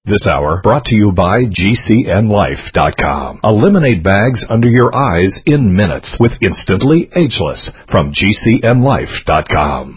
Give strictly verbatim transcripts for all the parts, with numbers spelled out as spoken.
This hour brought to you by G C N Life dot com. Eliminate bags under your eyes in minutes with Instantly Ageless from G C N Life dot com.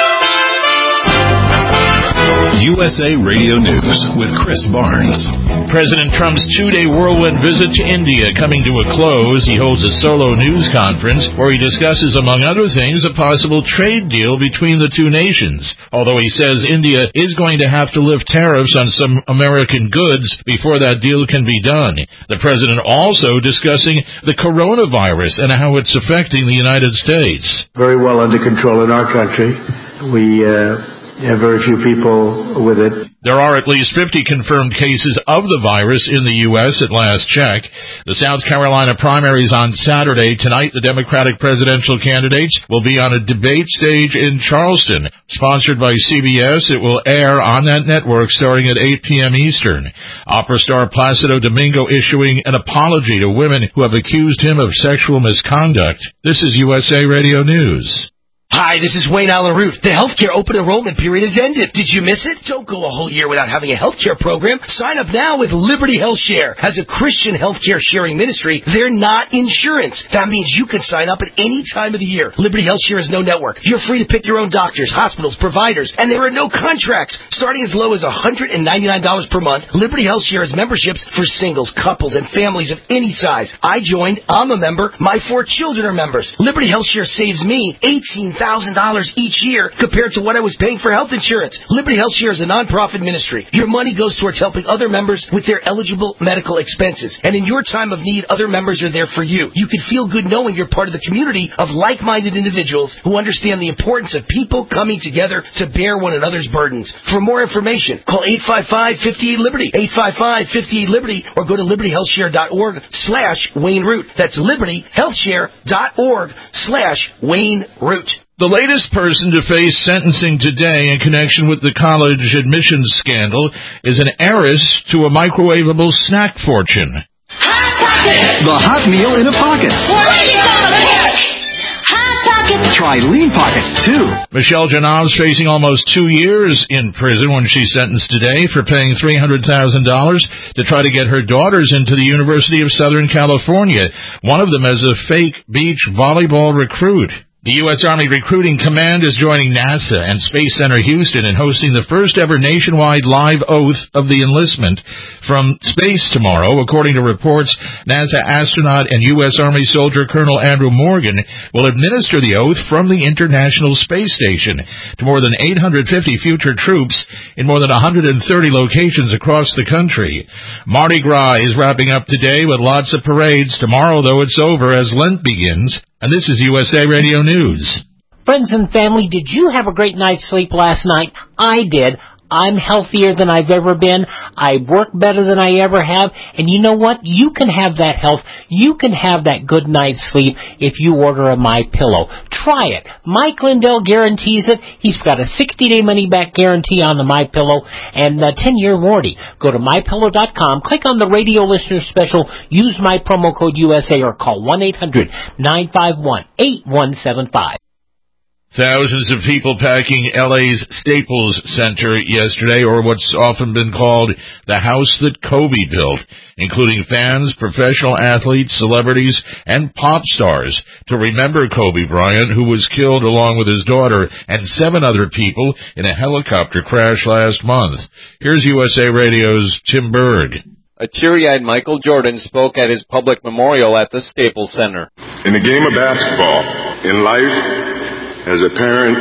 U S A Radio News with Chris Barnes. President Trump's two-day whirlwind visit to India coming to a close. He holds a solo news conference where he discusses, among other things, a possible trade deal between the two nations. Although he says India is going to have to lift tariffs on some American goods before that deal can be done. The president also discussing the coronavirus and how it's affecting the United States. Very well under control in our country. We uh have very few people with it. There are at least fifty confirmed cases of the virus in the U S at last check. The South Carolina primaries on Saturday. Tonight, the Democratic presidential candidates will be on a debate stage in Charleston. Sponsored by C B S, it will air on that network starting at eight p.m. Eastern. Opera star Placido Domingo issuing an apology to women who have accused him of sexual misconduct. This is U S A Radio News. Hi, this is Wayne Allen Root. The healthcare open enrollment period has ended. Did you miss it? Don't go a whole year without having a healthcare program. Sign up now with Liberty Health Share. As a Christian healthcare sharing ministry, they're not insurance. That means you can sign up at any time of the year. Liberty Health Share is no network. You're free to pick your own doctors, hospitals, providers, and there are no contracts. Starting as low as one hundred ninety-nine dollars per month, Liberty Health Share has memberships for singles, couples, and families of any size. I joined. I'm a member. My four children are members. Liberty Health Share saves me eighteen thousand dollars each year compared to what I was paying for health insurance. Liberty Health Share is a nonprofit ministry. Your money goes towards helping other members with their eligible medical expenses. And in your time of need, other members are there for you. You can feel good knowing you're part of the community of like-minded individuals who understand the importance of people coming together to bear one another's burdens. For more information, call eight five five, five eight, Liberty, eight five five, five eight, Liberty, or go to liberty health share dot org slash Wayne Root. That's liberty health share dot org slash Wayne Root. The latest person to face sentencing today in connection with the college admissions scandal is an heiress to a microwavable snack fortune. Hot Pockets! The hot meal in a pocket. Wait a minute! Hot Pockets! Try Lean Pockets, too. Michelle Janov's facing almost two years in prison when she's sentenced today for paying three hundred thousand dollars to try to get her daughters into the University of Southern California, one of them as a fake beach volleyball recruit. The U S Army Recruiting Command is joining NASA and Space Center Houston in hosting the first ever nationwide live oath of the enlistment from space tomorrow. According to reports, NASA astronaut and U S Army soldier Colonel Andrew Morgan will administer the oath from the International Space Station to more than eight hundred fifty future troops in more than one hundred thirty locations across the country. Mardi Gras is wrapping up today with lots of parades. Tomorrow, though, it's over as Lent begins. And this is U S A Radio News. Friends and family, did you have a great night's sleep last night? I did. I'm healthier than I've ever been. I work better than I ever have. And you know what? You can have that health. You can have that good night's sleep if you order a MyPillow. Try it. Mike Lindell guarantees it. He's got a sixty-day money-back guarantee on the MyPillow and a ten-year warranty. Go to my pillow dot com, click on the radio listener special, use my promo code U S A or call one eight hundred, nine five one, eight one seven five. Thousands of people packing L A's Staples Center yesterday, or what's often been called the house that Kobe built, including fans, professional athletes, celebrities, and pop stars, to remember Kobe Bryant, who was killed along with his daughter and seven other people in a helicopter crash last month. Here's U S A Radio's Tim Berg. A teary-eyed Michael Jordan spoke at his public memorial at the Staples Center. In the game of basketball, in life, as a parent,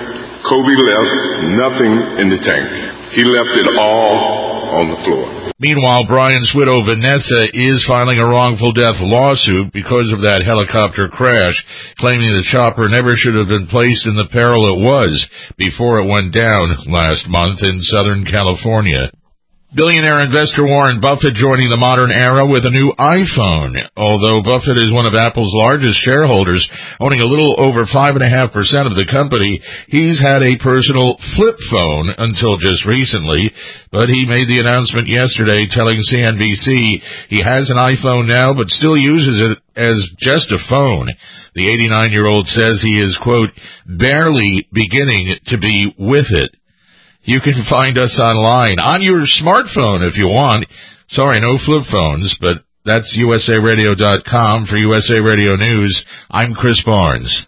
Kobe left nothing in the tank. He left it all on the floor. Meanwhile, Bryant's widow, Vanessa, is filing a wrongful death lawsuit because of that helicopter crash, claiming the chopper never should have been placed in the peril it was before it went down last month in Southern California. Billionaire investor Warren Buffett joining the modern era with a new iPhone. Although Buffett is one of Apple's largest shareholders, owning a little over five point five percent of the company, he's had a personal flip phone until just recently. But he made the announcement yesterday telling C N B C he has an iPhone now but still uses it as just a phone. The eighty-nine-year-old says he is, quote, barely beginning to be with it. You can find us online, on your smartphone if you want. Sorry, no flip phones, but that's U S A radio dot com for U S A Radio News. I'm Chris Barnes.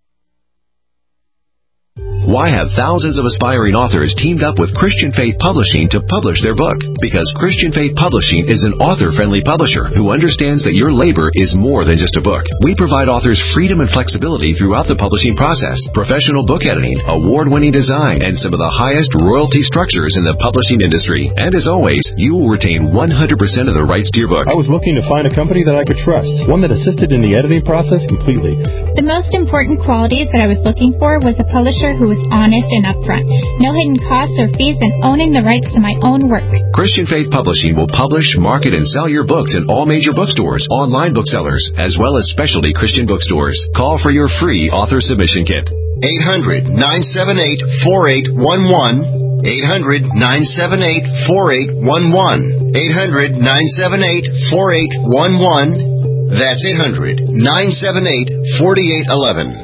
Why have thousands of aspiring authors teamed up with Christian Faith Publishing to publish their book? Because Christian Faith Publishing is an author-friendly publisher who understands that your labor is more than just a book. We provide authors freedom and flexibility throughout the publishing process, professional book editing, award-winning design, and some of the highest royalty structures in the publishing industry. And as always, you will retain one hundred percent of the rights to your book. I was looking to find a company that I could trust, one that assisted in the editing process completely. The most important qualities that I was looking for was a publisher who was honest and upfront, no hidden costs or fees, and owning the rights to my own work. Christian Faith Publishing will publish, market, and sell your books in all major bookstores, online booksellers, as well as specialty Christian bookstores. Call for your free author submission kit. eight hundred, nine seven eight, four eight one one. eight hundred, nine seven eight, four eight one one. eight hundred, nine seven eight, four eight one one. That's eight hundred, nine seven eight, four eight one one.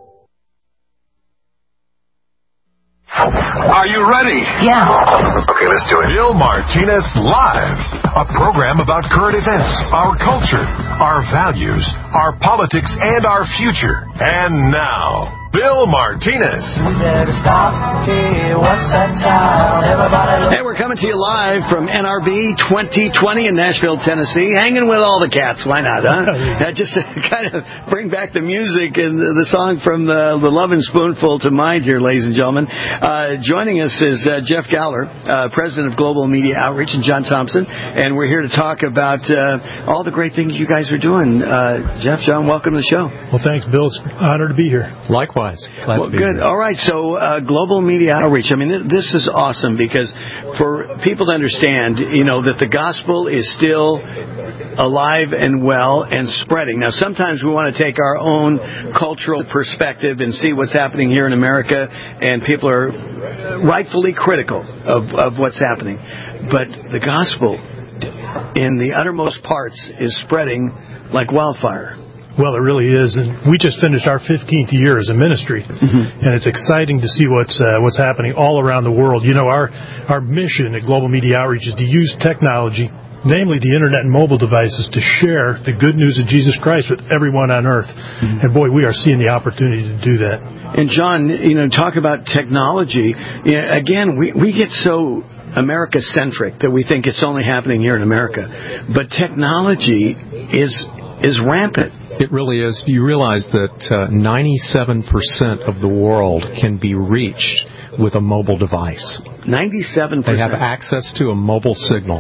Are you ready? Yeah. Okay, let's do it. Bill Martinez Live, a program about current events, our culture, our values, our politics, and our future. And now, Bill Martinez. Hey, we're coming to you live from N R B twenty twenty in Nashville, Tennessee. Hanging with all the cats. Why not, huh? uh, just to kind of bring back the music and the, the song from the, the Lovin' Spoonful to mind here, ladies and gentlemen. Uh, joining us is uh, Jeff Gowler, uh, President of Global Media Outreach, and John Thompson. And we're here to talk about uh, all the great things you guys are doing. Uh, Jeff, John, welcome to the show. Well, thanks, Bill. It's an honor to be here. Likewise. Glad well, good. Here. All right. So, uh, Global Media Outreach. I mean, th- this is awesome because for people to understand, you know, that the gospel is still alive and well and spreading. Now, sometimes we want to take our own cultural perspective and see what's happening here in America, and people are rightfully critical of, of what's happening. But the gospel in the uttermost parts is spreading like wildfire. Well, it really is, and we just finished our fifteenth year as a ministry, mm-hmm. and it's exciting to see what's uh, what's happening all around the world. You know, our our mission at Global Media Outreach is to use technology, namely the internet and mobile devices, to share the good news of Jesus Christ with everyone on earth. Mm-hmm. And boy, we are seeing the opportunity to do that. And John, you know, talk about technology. You know, again, we we get so America-centric that we think it's only happening here in America, but technology is is rampant. It really is. You realize that uh, ninety-seven percent of the world can be reached with a mobile device. ninety-seven percent? They have access to a mobile signal.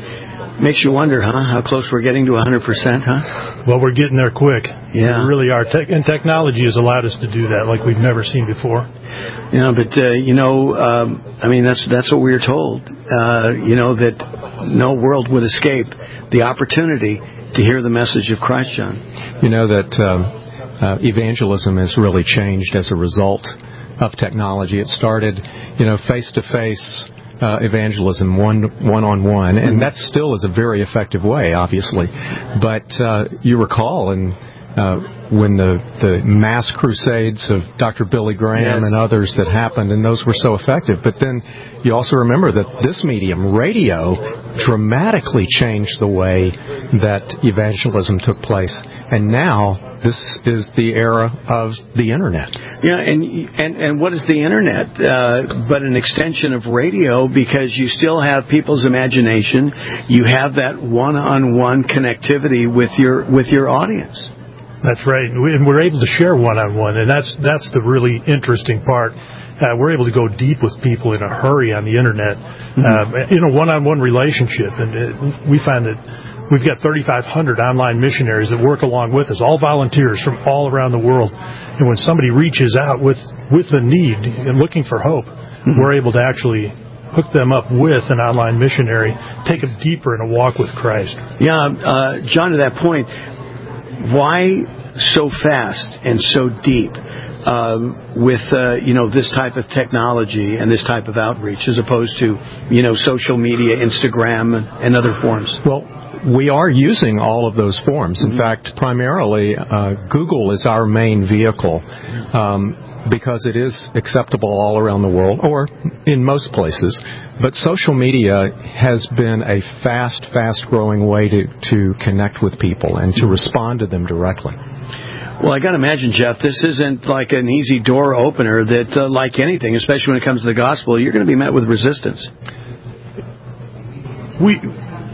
Makes you wonder, huh? How close we're getting to one hundred percent, huh? Well, we're getting there quick. Yeah. We really are. Te- and technology has allowed us to do that like we've never seen before. Yeah, but, uh, you know, um, I mean, that's that's what we were told, uh, you know, that no world would escape the opportunity to hear the message of Christ, John. You know that um, uh, evangelism has really changed as a result of technology. It started, you know, face-to-face uh, evangelism, one, one-on-one, and that still is a very effective way, obviously. But uh, you recall, and uh, when the, the mass crusades of Doctor Billy Graham yes. and others that happened, and those were so effective. But then you also remember that this medium, radio, dramatically changed the way that evangelism took place. And now this is the era of the Internet. Yeah, and and, and what is the Internet? Uh, but an extension of radio, because you still have people's imagination. You have that one-on-one connectivity with your with your audience. That's right, and we're able to share one-on-one, and that's that's the really interesting part. Uh, we're able to go deep with people in a hurry on the Internet, mm-hmm. uh, in a one-on-one relationship, and it, we find that we've got thirty-five hundred online missionaries that work along with us, all volunteers from all around the world. And when somebody reaches out with, with a need and looking for hope, mm-hmm. we're able to actually hook them up with an online missionary, take them deeper in a walk with Christ. Yeah, uh, John, to that point, why so fast and so deep um, with uh, you know this type of technology and this type of outreach as opposed to you know social media, Instagram, and other forms? Well, we are using all of those forms. In mm-hmm. fact, primarily, uh, Google is our main vehicle. Um, because it is acceptable all around the world, or in most places. But social media has been a fast, fast-growing way to, to connect with people and to respond to them directly. Well, I got to imagine, Jeff, this isn't like an easy door opener that, uh, like anything, especially when it comes to the gospel, you're going to be met with resistance. We...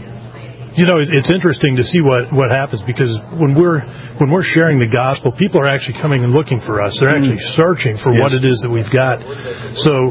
You know, it's interesting to see what, what happens, because when we're when we're sharing the gospel, people are actually coming and looking for us. They're actually searching for yes. what it is that we've got. So,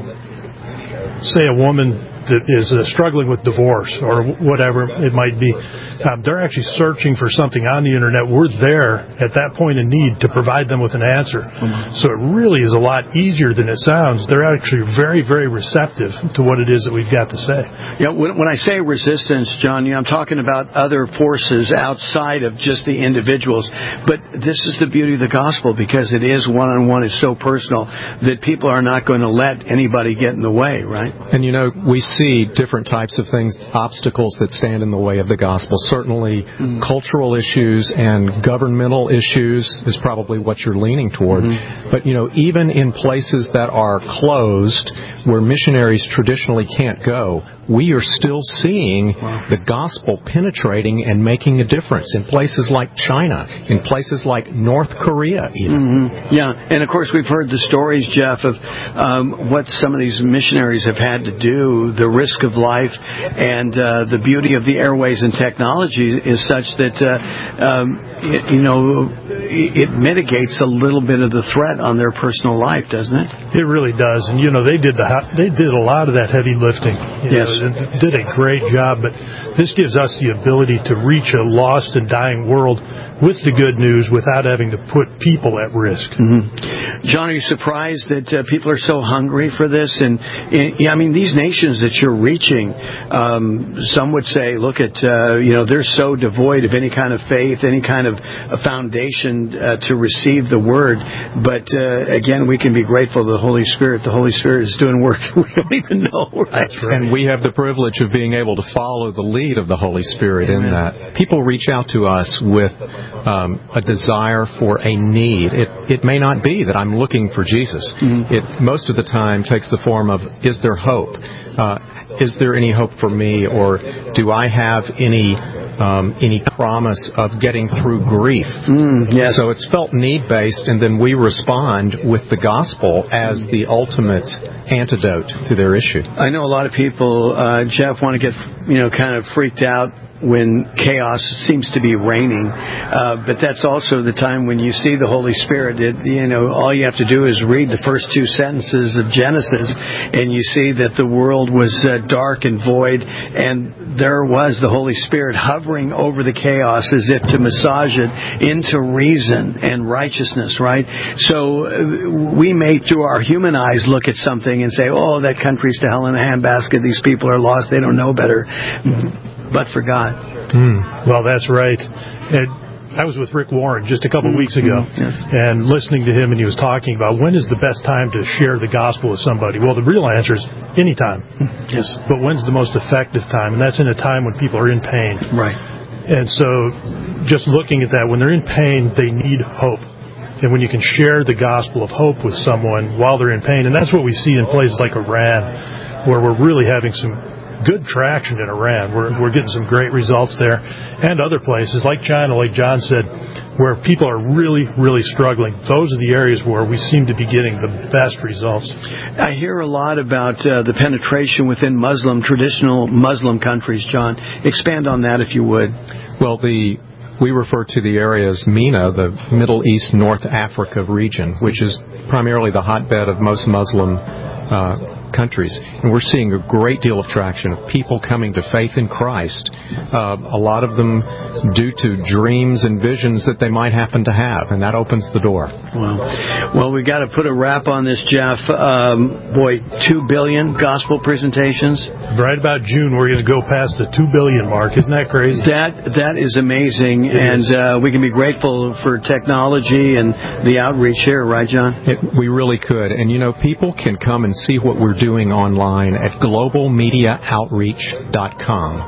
say a woman that is uh, struggling with divorce or whatever it might be, um, they're actually searching for something on the internet. We're there at that point in need to provide them with an answer. Mm-hmm. So it really is a lot easier than it sounds. They're actually very, very receptive to what it is that we've got to say. Yeah, when, when I say resistance, John, you know, I'm talking about other forces outside of just the individuals. But this is the beauty of the gospel, because it is one-on-one, it's so personal that people are not going to let anybody get in the way, right? And, you know, we see different types of things, obstacles that stand in the way of the gospel. Certainly mm-hmm. cultural issues and governmental issues is probably what you're leaning toward. Mm-hmm. But, you know, even in places that are closed, where missionaries traditionally can't go, we are still seeing wow. the gospel penetrating and making a difference in places like China, in places like North Korea even. Mm-hmm. Yeah, and of course we've heard the stories, Jeff, of um, what some of these missionaries have had to do, the risk of life, and uh, the beauty of the airways and technology is such that, uh, um, it, you know, it mitigates a little bit of the threat on their personal life, doesn't it? It really does, and you know, they did the they did a lot of that heavy lifting. You yes. know, did a great job, but this gives us the ability to reach a lost and dying world with the good news without having to put people at risk. Mm-hmm. John, are you surprised that uh, people are so hungry for this? And, and yeah, I mean, these nations that you're reaching, um, some would say, look at, uh, you know, they're so devoid of any kind of faith, any kind of a foundation uh, to receive the word. But uh, again, we can be grateful to the Holy Spirit. The Holy Spirit is doing work that we don't even know, right? And we have the privilege of being able to follow the lead of the Holy Spirit Amen. In that. People reach out to us with um, a desire for a need. It it may not be that I'm looking for Jesus. Mm-hmm. It most of the time takes the form of, is there hope? Uh, is there any hope for me? Or do I have any um, any promise of getting through grief? Mm, yes. So it's felt need-based, and then we respond with the gospel as the ultimate antidote to their issue. I know a lot of people, uh, Jeff, want to get, you know, kind of freaked out when chaos seems to be reigning, uh, but that's also the time when you see the Holy Spirit. It, you know, all you have to do is read the first two sentences of Genesis, and you see that the world was uh, dark and void, and there was the Holy Spirit hovering over the chaos as if to massage it into reason and righteousness, right? So uh, we may, through our human eyes, look at something and say, oh, that country's to hell in a handbasket, these people are lost, they don't know better. But for God. Mm. Well, that's right. And I was with Rick Warren just a couple mm. weeks ago, mm. yes. and listening to him, and he was talking about when is the best time to share the gospel with somebody. Well, the real answer is anytime. Yes. But when's the most effective time? And that's in a time when people are in pain. Right. And so just looking at that, when they're in pain, they need hope. And when you can share the gospel of hope with someone while they're in pain, and that's what we see in places like Iran, where we're really having some good traction in Iran. We're we're getting some great results there, and other places like China, like John said, where people are really, really struggling. Those are the areas where we seem to be getting the best results. I hear a lot about uh, the penetration within Muslim, traditional Muslim countries, John. Expand on that if you would. Well, the we refer to the area as MENA, the Middle East North Africa region, which is primarily the hotbed of most Muslim uh countries, and we're seeing a great deal of traction of people coming to faith in Christ, uh, a lot of them due to dreams and visions that they might happen to have, and that opens the door. Wow. Well, we've got to put a wrap on this, Jeff. Um, boy, two billion gospel presentations. Right about June, we're going to go past the two billion mark. Isn't that crazy? That That is amazing, it and is. Uh, we can be grateful for technology and the outreach here, right, John? It, we really could, and you know, people can come and see what we're doing online at global media outreach dot com.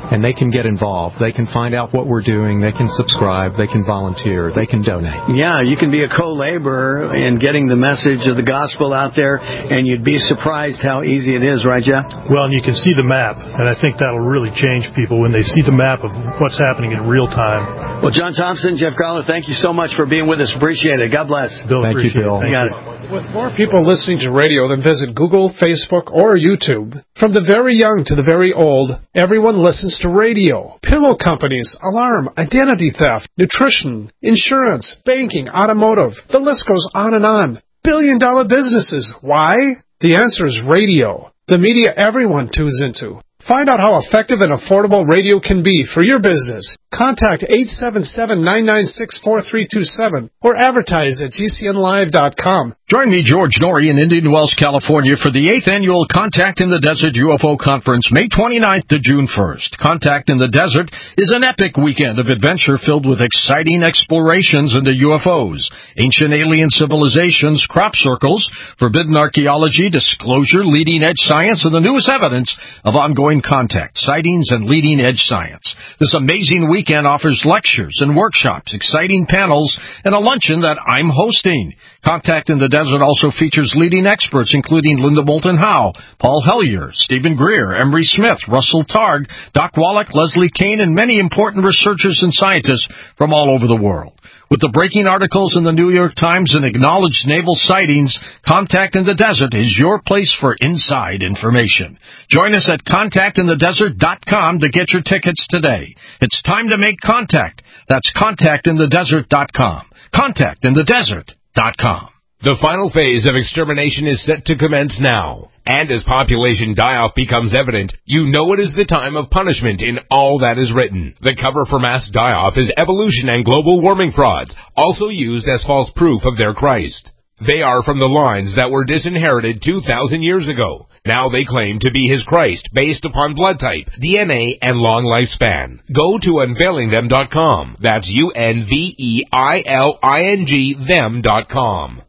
and they can get involved. They can find out what we're doing. They can subscribe. They can volunteer. They can donate. Yeah, you can be a co-laborer in getting the message of the gospel out there, and you'd be surprised how easy it is, right, Jeff? Well, and you can see the map, and I think that'll really change people when they see the map of what's happening in real time. Well, John Thompson, Jeff Crowler, thank you so much for being with us. Appreciate it. God bless. Bill, thank you, Bill. You got it. With more people listening to radio than visit Google, Facebook, or YouTube, from the very young to the very old, everyone listens to radio. Pillow companies, alarm, identity theft, nutrition, insurance, banking, automotive. The list goes on and on. Billion dollar businesses. Why? The answer is radio. The media everyone tunes into. Find out how effective and affordable radio can be for your business. Contact eight seven seven, nine nine six, four three two seven or advertise at G C N live dot com. Join me, George Norrie, in Indian Wells, California for the eighth Annual Contact in the Desert U F O Conference, May twenty-ninth to June first. Contact in the Desert is an epic weekend of adventure filled with exciting explorations into U F Os, ancient alien civilizations, crop circles, forbidden archaeology, disclosure, leading-edge science, and the newest evidence of ongoing contact, sightings, and leading-edge science. This amazing weekend offers lectures and workshops, exciting panels, and a luncheon that I'm hosting. Contact in the Desert also features leading experts including Linda Moulton Howe, Paul Hellyer, Stephen Greer, Emery Smith, Russell Targ, Doc Wallach, Leslie Kane, and many important researchers and scientists from all over the world. With the breaking articles in the New York Times and acknowledged naval sightings, Contact in the Desert is your place for inside information. Join us at contact in the desert dot com to get your tickets today. It's time to make contact. That's contact in the desert dot com. contact in the desert dot com. The final phase of extermination is set to commence now. And as population die-off becomes evident, you know it is the time of punishment in all that is written. The cover for mass die-off is evolution and global warming frauds, also used as false proof of their Christ. They are from the lines that were disinherited two thousand years ago. Now they claim to be his Christ based upon blood type, D N A, and long lifespan. Go to unveiling them dot com. That's U N V E I L I N G them dot com.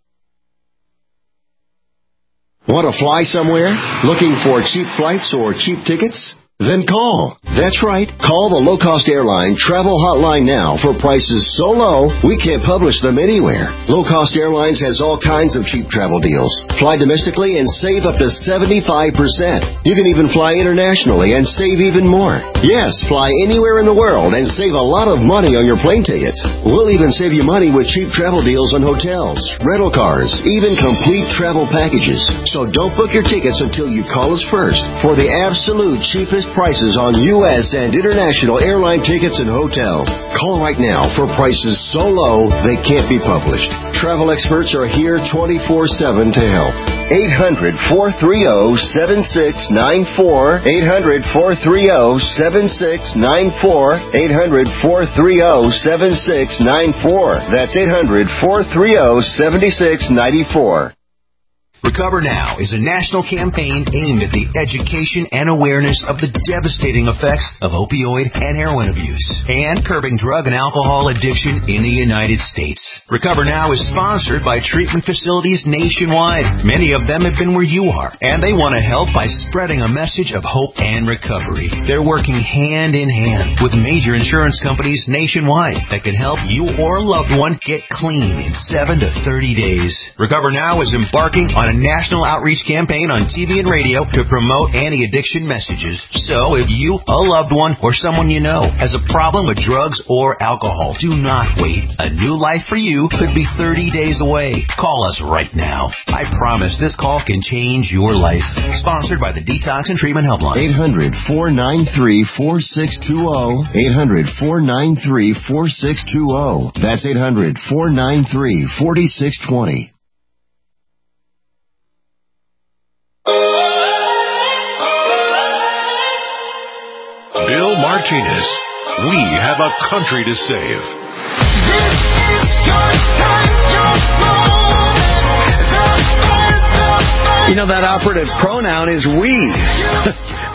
Want to fly somewhere? Looking for cheap flights or cheap tickets? Then call. That's right. Call the low-cost airline travel hotline now for prices so low we can't publish them anywhere. Low-cost airlines has all kinds of cheap travel deals. Fly domestically and save up to seventy-five percent. You can even fly internationally and save even more. Yes, fly anywhere in the world and save a lot of money on your plane tickets. We'll even save you money with cheap travel deals on hotels, rental cars, even complete travel packages. So don't book your tickets until you call us first for the absolute cheapest prices on U S and international airline tickets and hotels. Call right now for prices so low they can't be published. Travel experts are here twenty-four seven to help. eight hundred, four three zero, seven six nine four. eight hundred, four three zero, seven six nine four. eight hundred, four three zero, seven six nine four. That's eight hundred, four three zero, seven six nine four. Recover Now is a national campaign aimed at the education and awareness of the devastating effects of opioid and heroin abuse and curbing drug and alcohol addiction in the United States. Recover Now is sponsored by treatment facilities nationwide. Many of them have been where you are, and they want to help by spreading a message of hope and recovery. They're working hand in hand with major insurance companies nationwide that can help you or a loved one get clean in seven to thirty days. Recover Now is embarking on a national outreach campaign on T V and radio to promote anti-addiction messages. So if you, a loved one, or someone you know has a problem with drugs or alcohol, do not wait. A new life for you could be thirty days away. Call us right now. I promise this call can change your life. Sponsored by the Detox and Treatment Helpline. eight hundred, four nine three, four six two zero. eight hundred, four nine three, four six two zero. That's eight hundred, four nine three, four six two zero. Bill Martinez, we have a country to save. You know, that operative pronoun is we.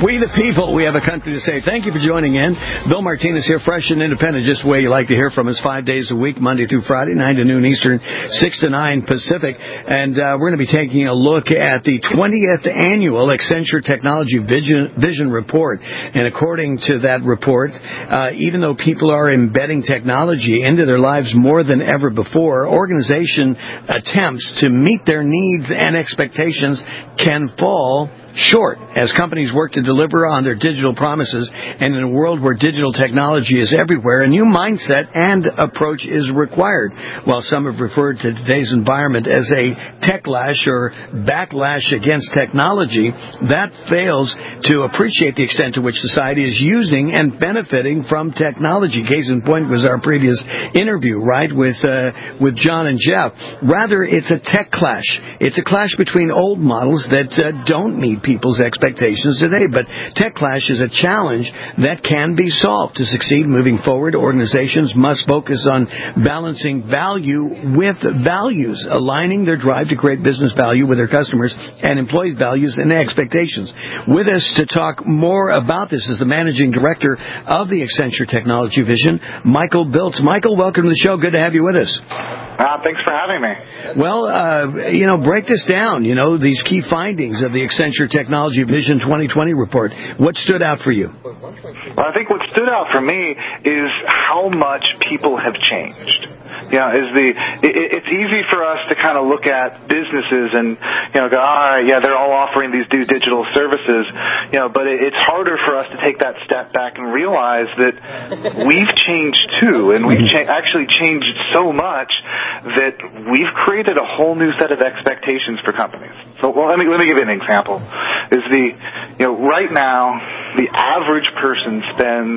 We the people, we have a country to save. Thank you for joining in. Bill Martinez here, fresh and independent, just the way you like to hear from us, five days a week, Monday through Friday, nine to noon Eastern, six to nine Pacific. And uh, we're going to be taking a look at the twentieth annual Accenture Technology Vision, Vision Report. And according to that report, uh, even though people are embedding technology into their lives more than ever before, organization attempts to meet their needs and expectations can fall short as companies work to deliver on their digital promises. And in a world where digital technology is everywhere, a new mindset and approach is required. While some have referred to today's environment as a techlash or backlash against technology, that fails to appreciate the extent to which society is using and benefiting from technology. Case in point was our previous interview, right, with uh, with John and Jeff. Rather, it's a tech clash. It's a clash between old models that uh, don't meet people's expectations today. But tech clash is a challenge that can be solved. To succeed moving forward, organizations must focus on balancing value with values, aligning their drive to create business value with their customers and employees' values and expectations. With us to talk more about this is the Managing Director of the Accenture Technology Vision, Michael Biltz. Michael, welcome to the show. Good to have you with us. Uh, thanks for having me. Well, uh, you know, break this down, you know, these key findings of the Accenture Technology Vision twenty twenty report. What stood out for you? Well, I think what stood out for me is how much people have changed. You know, is the it, it's easy for us to kind of look at businesses and, you know, go, all right, yeah, they're all offering these new digital services, you know, but it, it's harder for us to take that step back and realize that we've changed too, and we've cha- actually changed so much that we've created a whole new set of expectations for companies. So, well, let me let me give you an example. Is the you know right now the average person spends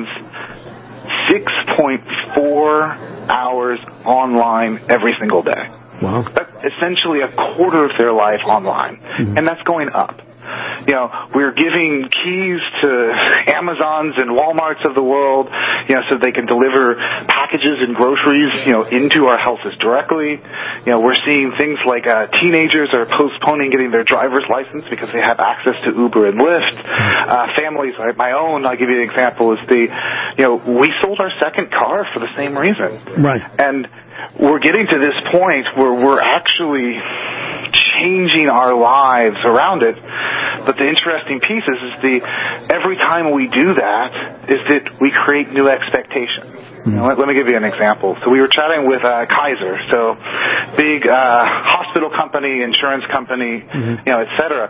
six point four hours online every single day. Wow. That's essentially a quarter of their life online. Mm-hmm. And that's going up. You know, we're giving keys to Amazons and Walmarts of the world, you know, so they can deliver packages and groceries, you know, into our houses directly. You know, we're seeing things like uh, teenagers are postponing getting their driver's license because they have access to Uber and Lyft. Uh, families like my own, I'll give you an example, is the, you know, we sold our second car for the same reason. Right. And we're getting to this point where we're actually changing our lives around it. But the interesting piece is, is the every time we do that is that we create new expectations. Mm-hmm. You know, let, let me give you an example. So we were chatting with uh, Kaiser, so big uh, hospital company, insurance company, mm-hmm. you know, et cetera.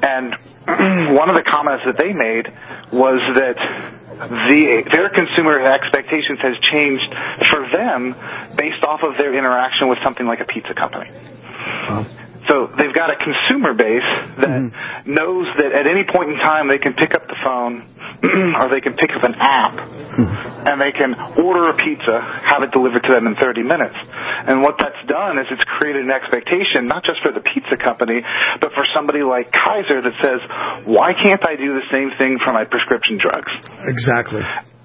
And one of the comments that they made was that The, their consumer expectations has changed for them based off of their interaction with something like a pizza company. Wow. So they've got a consumer base that mm-hmm. knows that at any point in time they can pick up the phone or they can pick up an app mm-hmm. and they can order a pizza, have it delivered to them in thirty minutes. And what that's done is it's created an expectation, not just for the pizza company, but for somebody like Kaiser that says, why can't I do the same thing for my prescription drugs? Exactly.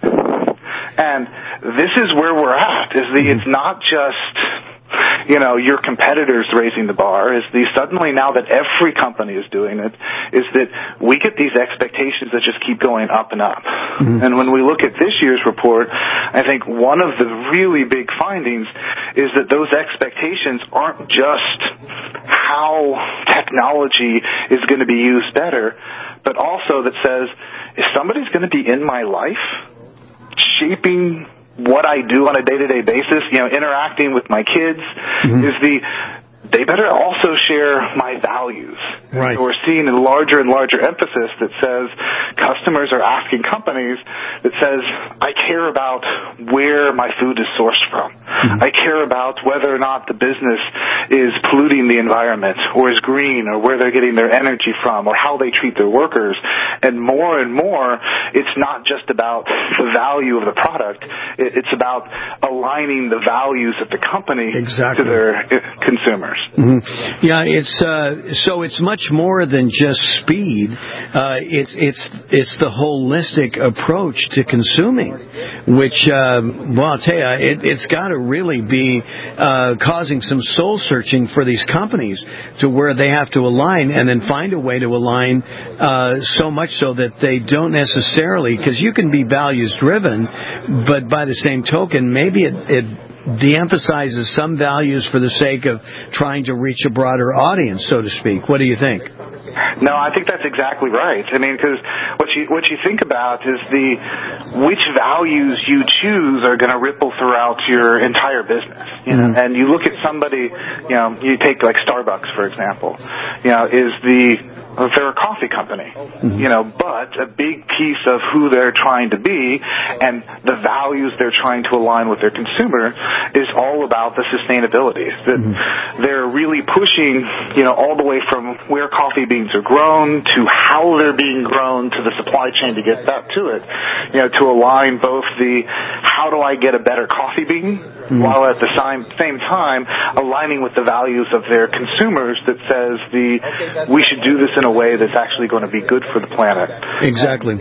And this is where we're at, is the, mm-hmm. it's not just, you know, your competitors raising the bar. Is the suddenly now that every company is doing it, is that we get these expectations that just keep going up and up. Mm-hmm. And when we look at this year's report, I think one of the really big findings is that those expectations aren't just how technology is going to be used better, but also that says, if somebody's going to be in my life, shaping what I do on a day-to-day basis, you know, interacting with my kids, mm-hmm. is the, they better also share my values. Right. So we're seeing a larger and larger emphasis that says customers are asking companies that says, I care about where my food is sourced from. Mm-hmm. I care about whether or not the business is polluting the environment or is green or where they're getting their energy from or how they treat their workers. And more and more, it's not just about the value of the product. It's about aligning the values of the company exactly. to their consumers. Mm-hmm. Yeah, it's uh, so it's much more than just speed. Uh, it's it's it's the holistic approach to consuming, which um, well, I'll tell you, it, it's got to really be uh, causing some soul searching for these companies to where they have to align and then find a way to align uh, so much so that they don't necessarily, because you can be values driven, but by the same token, maybe it, it de-emphasizes some values for the sake of trying to reach a broader audience, so to speak. What do you think? No, I think that's exactly right. I mean, because what you what you think about is the which values you choose are going to ripple throughout your entire business. You know, mm-hmm. and you look at somebody, you know, you take like Starbucks for example. You know, is the they're a coffee company, mm-hmm. you know, but a big piece of who they're trying to be and the values they're trying to align with their consumer is all about the sustainability. That mm-hmm. they're really pushing, you know, all the way from where coffee beans are grown to how they're being grown to the supply chain to get that to it, you know, to align both the how do I get a better coffee bean mm-hmm. while at the same, same time aligning with the values of their consumers that says the we should do this in a way that's actually going to be good for the planet. Exactly.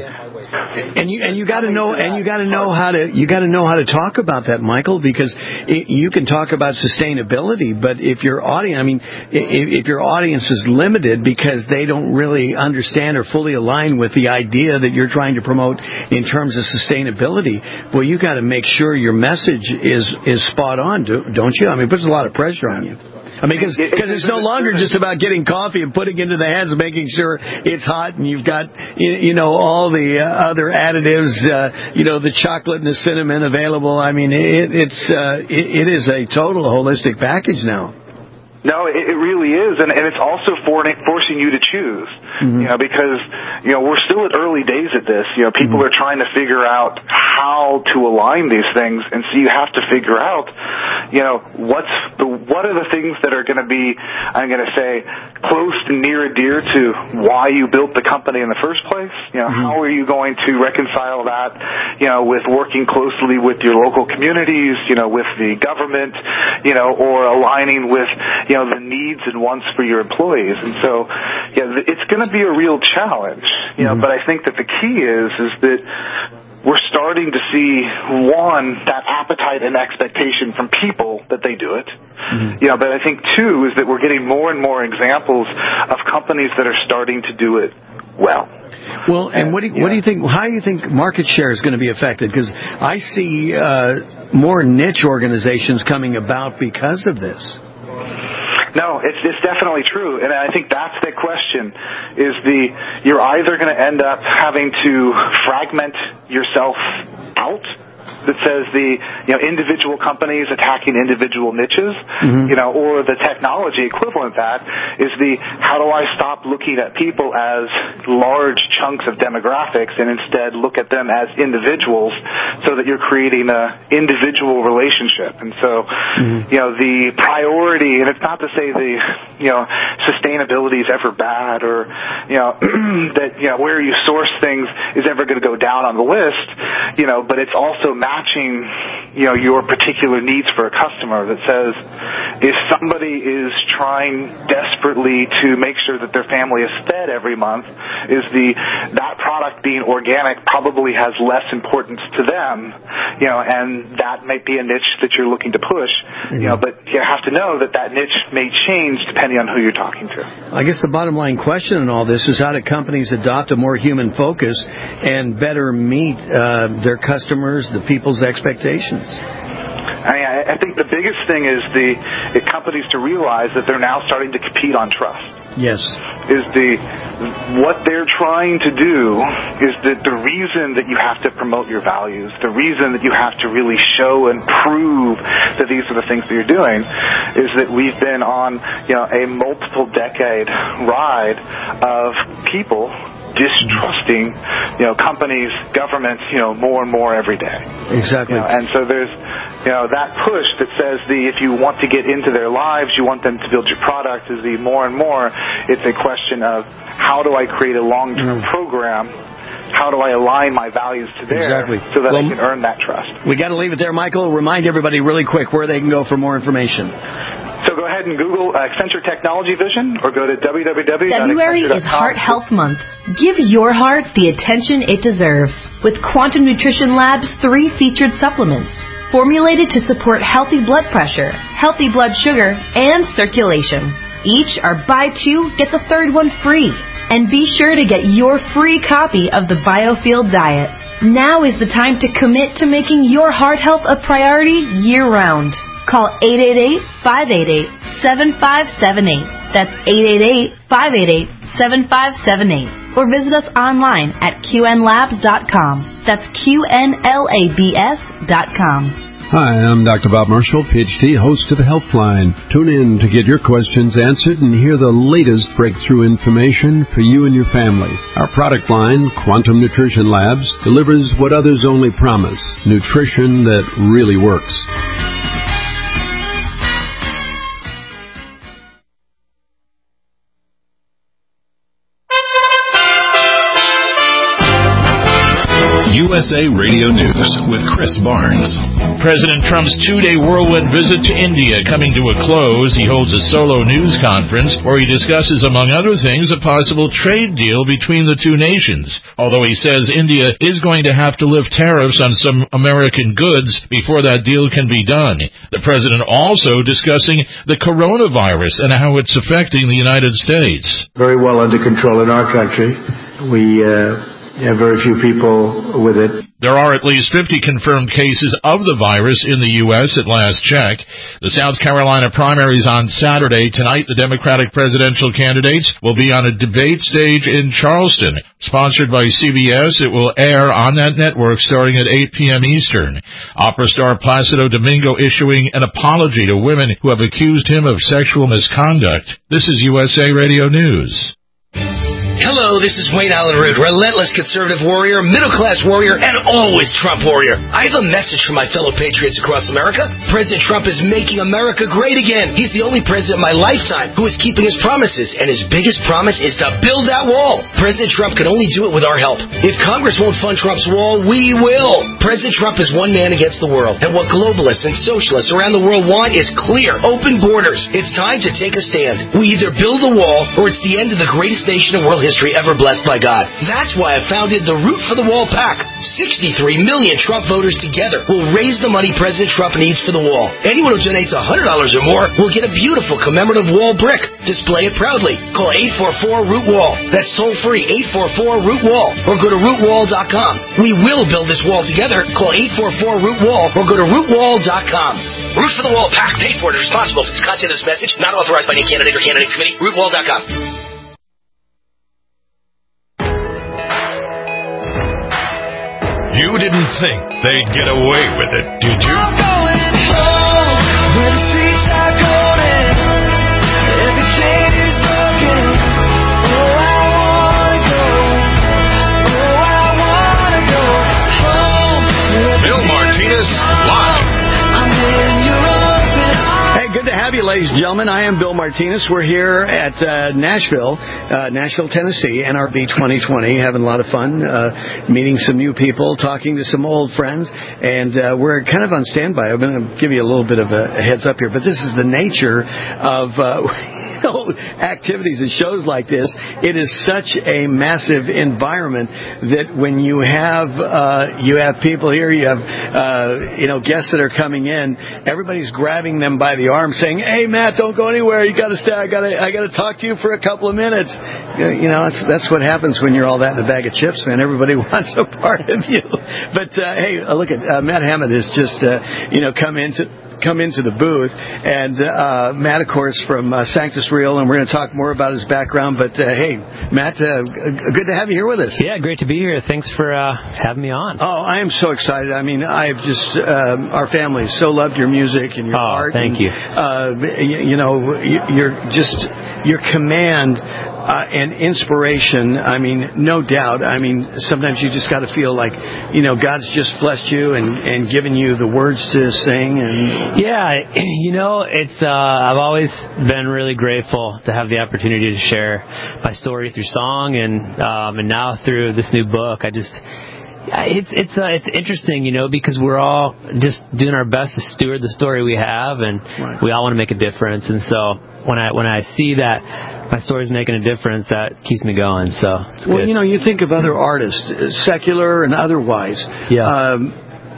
And you and you got to know and you got to know how to you got to know how to talk about that, Michael, because it, you can talk about sustainability, but if your audience, I mean, if, if your audience is limited because they don't really understand or fully align with the idea that you're trying to promote in terms of sustainability, well, you got to make sure your message is is spot on, don't you? I mean, it puts a lot of pressure on you. I mean, because it's no longer just about getting coffee and putting it into the hands and making sure it's hot and you've got, you know, all the uh, other additives, uh, you know, the chocolate and the cinnamon available. I mean, it, it's uh, it, it is a total holistic package now. No, it, it really is, and, and it's also for, forcing you to choose, mm-hmm. you know, because, you know, we're still at early days at this. You know, people mm-hmm. are trying to figure out how to align these things, and so you have to figure out, you know, what's the, what are the things that are going to be, I'm going to say, close and near and dear to why you built the company in the first place. You know, mm-hmm. how are you going to reconcile that, you know, with working closely with your local communities, you know, with the government, you know, or aligning with, you know, the needs and wants for your employees. And so, yeah, it's going to be a real challenge, you know, mm-hmm. but I think that the key is, is that we're starting to see, one, that appetite and expectation from people that they do it. Mm-hmm. You know, but I think, two, is that we're getting more and more examples of companies that are starting to do it well. Well, and what do you, what do you think, how do you think market share is going to be affected? Because I see uh, more niche organizations coming about because of this. No, it's it's definitely true, and I think that's the question, is the, you're either going to end up having to fragment yourself out, that says the, you know, individual companies attacking individual niches, mm-hmm. you know, or the technology equivalent of that is the, how do I stop looking at people as large chunks of demographics and instead look at them as individuals so that you're creating a individual relationship. And so, mm-hmm. you know, the priority, and it's not to say the, you know, sustainability is ever bad or, you know, that, you know, where you source things is ever going to go down on the list, you know, but it's also matching, you know, your particular needs for a customer that says if somebody is trying desperately to make sure that their family is fed every month, is the that product being organic probably has less importance to them, you know, and that might be a niche that you're looking to push, mm-hmm. you know, but you have to know that that niche may change depending on who you're talking to. I guess the bottom line question in all this is how do companies adopt a more human focus and better meet uh, their customers, the people's expectations? I, mean, I think the biggest thing is the, the companies to realize that they're now starting to compete on trust. Yes. Is the what they're trying to do is that the reason that you have to promote your values, the reason that you have to really show and prove that these are the things that you're doing, is that we've been on, you know, a multiple decade ride of people distrusting, you know, companies, governments, you know, more and more every day. Exactly. You know, and so there's, you know, that push that says the if you want to get into their lives, you want them to build your product, is the more and more it's a question of how do I create a long-term mm. program, how do I align my values to theirs exactly. so that well, I can earn that trust. We got to leave it there, Michael. Remind everybody really quick where they can go for more information. So go ahead and Google Accenture Technology Vision or go to w w w dot accenture dot com. February is Heart Health Month. Give your heart the attention it deserves with Quantum Nutrition Lab's three featured supplements. formulated to support healthy blood pressure, healthy blood sugar, and circulation. Each are buy two, get the third one free. And be sure to get your free copy of the Biofield Diet. Now is the time to commit to making your heart health a priority year-round. Call eight eight eight, five eight eight, seven five seven eight. That's eight eight eight, five eight eight, seven five seven eight. Or visit us online at Q N labs dot com. That's Q N L A B S dot com. Hi, I'm Doctor Bob Marshall, P H D, host of Healthline. Tune in to get your questions answered and hear the latest breakthrough information for you and your family. Our product line, Quantum Nutrition Labs, delivers what others only promise, nutrition that really works. U S A Radio News with Chris Barnes. President Trump's two-day whirlwind visit to India coming to a close. He holds a solo news conference where he discusses, among other things, a possible trade deal between the two nations. Although he says India is going to have to lift tariffs on some American goods before that deal can be done. The president also discussing the coronavirus and how it's affecting the United States. Very well under control in our country. We uh have very few people with it. There are at least fifty confirmed cases of the virus in the U S at last check. The South Carolina primaries on Saturday. Tonight, the Democratic presidential candidates will be on a debate stage in Charleston. Sponsored by C B S, it will air on that network starting at eight p.m. Eastern. Opera star Placido Domingo issuing an apology to women who have accused him of sexual misconduct. This is U S A Radio News. Hello, this is Wayne Allen Root, relentless conservative warrior, middle-class warrior, and always Trump warrior. I have a message for my fellow patriots across America. President Trump is making America great again. He's the only president in my lifetime who is keeping his promises, and his biggest promise is to build that wall. President Trump can only do it with our help. If Congress won't fund Trump's wall, we will. President Trump is one man against the world, and what globalists and socialists around the world want is clear, open borders. It's time to take a stand. We either build the wall, or it's the end of the greatest nation in world history ever blessed by God. That's why I founded the Root for the Wall PAC. sixty-three million Trump voters together will raise the money President Trump needs for the wall. Anyone who donates one hundred dollars or more will get a beautiful commemorative wall brick. Display it proudly. Call eight four four root wall. That's toll free, eight four four root wall. Or go to root wall dot com. We will build this wall together. Call eight four four root wall or go to root wall dot com. Root for the Wall PAC, paid for and responsible for the content of this message. Not authorized by any candidate or candidates committee. root wall dot com. You didn't think they'd get away with it, did you? I'm going home where the streets are golden. Every chain is broken. Oh, I wanna go. Oh, I wanna go home. Bill Martinez live. I'm in your open arms. Hey, good to have you, ladies and gentlemen. I am Bill Martinez. We're here at uh, Nashville, uh, Nashville, Tennessee, N R B twenty twenty, having a lot of fun, uh, meeting some new people, talking to some old friends, and uh, we're kind of on standby. I'm going to give you a little bit of a heads up here, but this is the nature of Uh, activities and shows like this. It is such a massive environment that when you have uh, you have people here, you have uh, you know guests that are coming in, everybody's grabbing them by the arm, saying, "Hey, Matt, don't go anywhere. You got to stay. I got to I got to talk to you for a couple of minutes." You know, that's that's what happens when you're all that in a bag of chips, man. Everybody wants a part of you. But uh, hey, look at uh, Matt Hammond has just uh, you know come into. come into the booth, and uh, Matt, of course, from uh, Sanctus Real, and we're going to talk more about his background, but uh, hey, Matt, uh, good to have you here with us. Yeah, great to be here. Thanks for uh, having me on. Oh, I am so excited. I mean, I've just, um, our family so loved your music and your oh, art. thank and, you. Uh, you, you know, you're just, your command uh, and inspiration, I mean, no doubt. I mean, sometimes you just got to feel like, you know, God's just blessed you and, and given you the words to sing. And yeah, you know, it's uh, I've always been really grateful to have the opportunity to share my story through song, and um, and now through this new book. I just it's it's uh, it's interesting, you know, because we're all just doing our best to steward the story we have, and right. we all want to make a difference. And so when I when I see that my story's making a difference, that keeps me going. So it's well, good. you know, you think of other artists, secular and otherwise. Yeah. Um,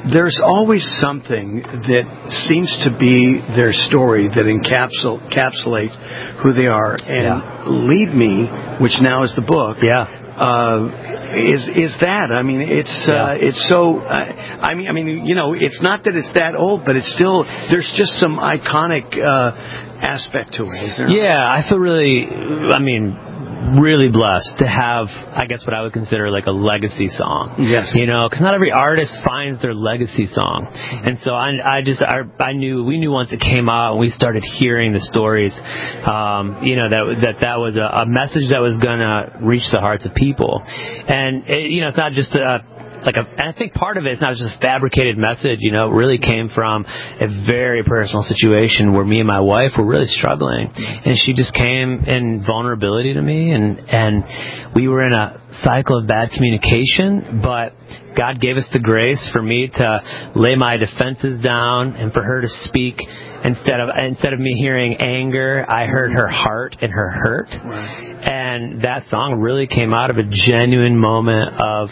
there's always something that seems to be their story that encapsul- encapsulate who they are. And yeah. Lead Me, which now is the book, yeah. uh, is is that. I mean, it's yeah. uh, it's so. Uh, I mean, I mean, you know, it's not that it's that old, but it's still there's just some iconic uh, aspect to it. Is there? Yeah, I feel really. I mean. really blessed to have, I guess, what I would consider like a legacy song. Yes. You know, because not every artist finds their legacy song. And so I, I just, I, I knew, we knew once it came out and we started hearing the stories, um, you know, that that that was a, a message that was going to reach the hearts of people. And, it, you know, it's not just a, like a, and I think part of it is not just a fabricated message, you know, it really came from a very personal situation where me and my wife were really struggling. And she just came in vulnerability to me, and, and we were in a cycle of bad communication, but God gave us the grace for me to lay my defenses down and for her to speak. Instead of instead of me hearing anger, I heard her heart and her hurt. Right. And that song really came out of a genuine moment of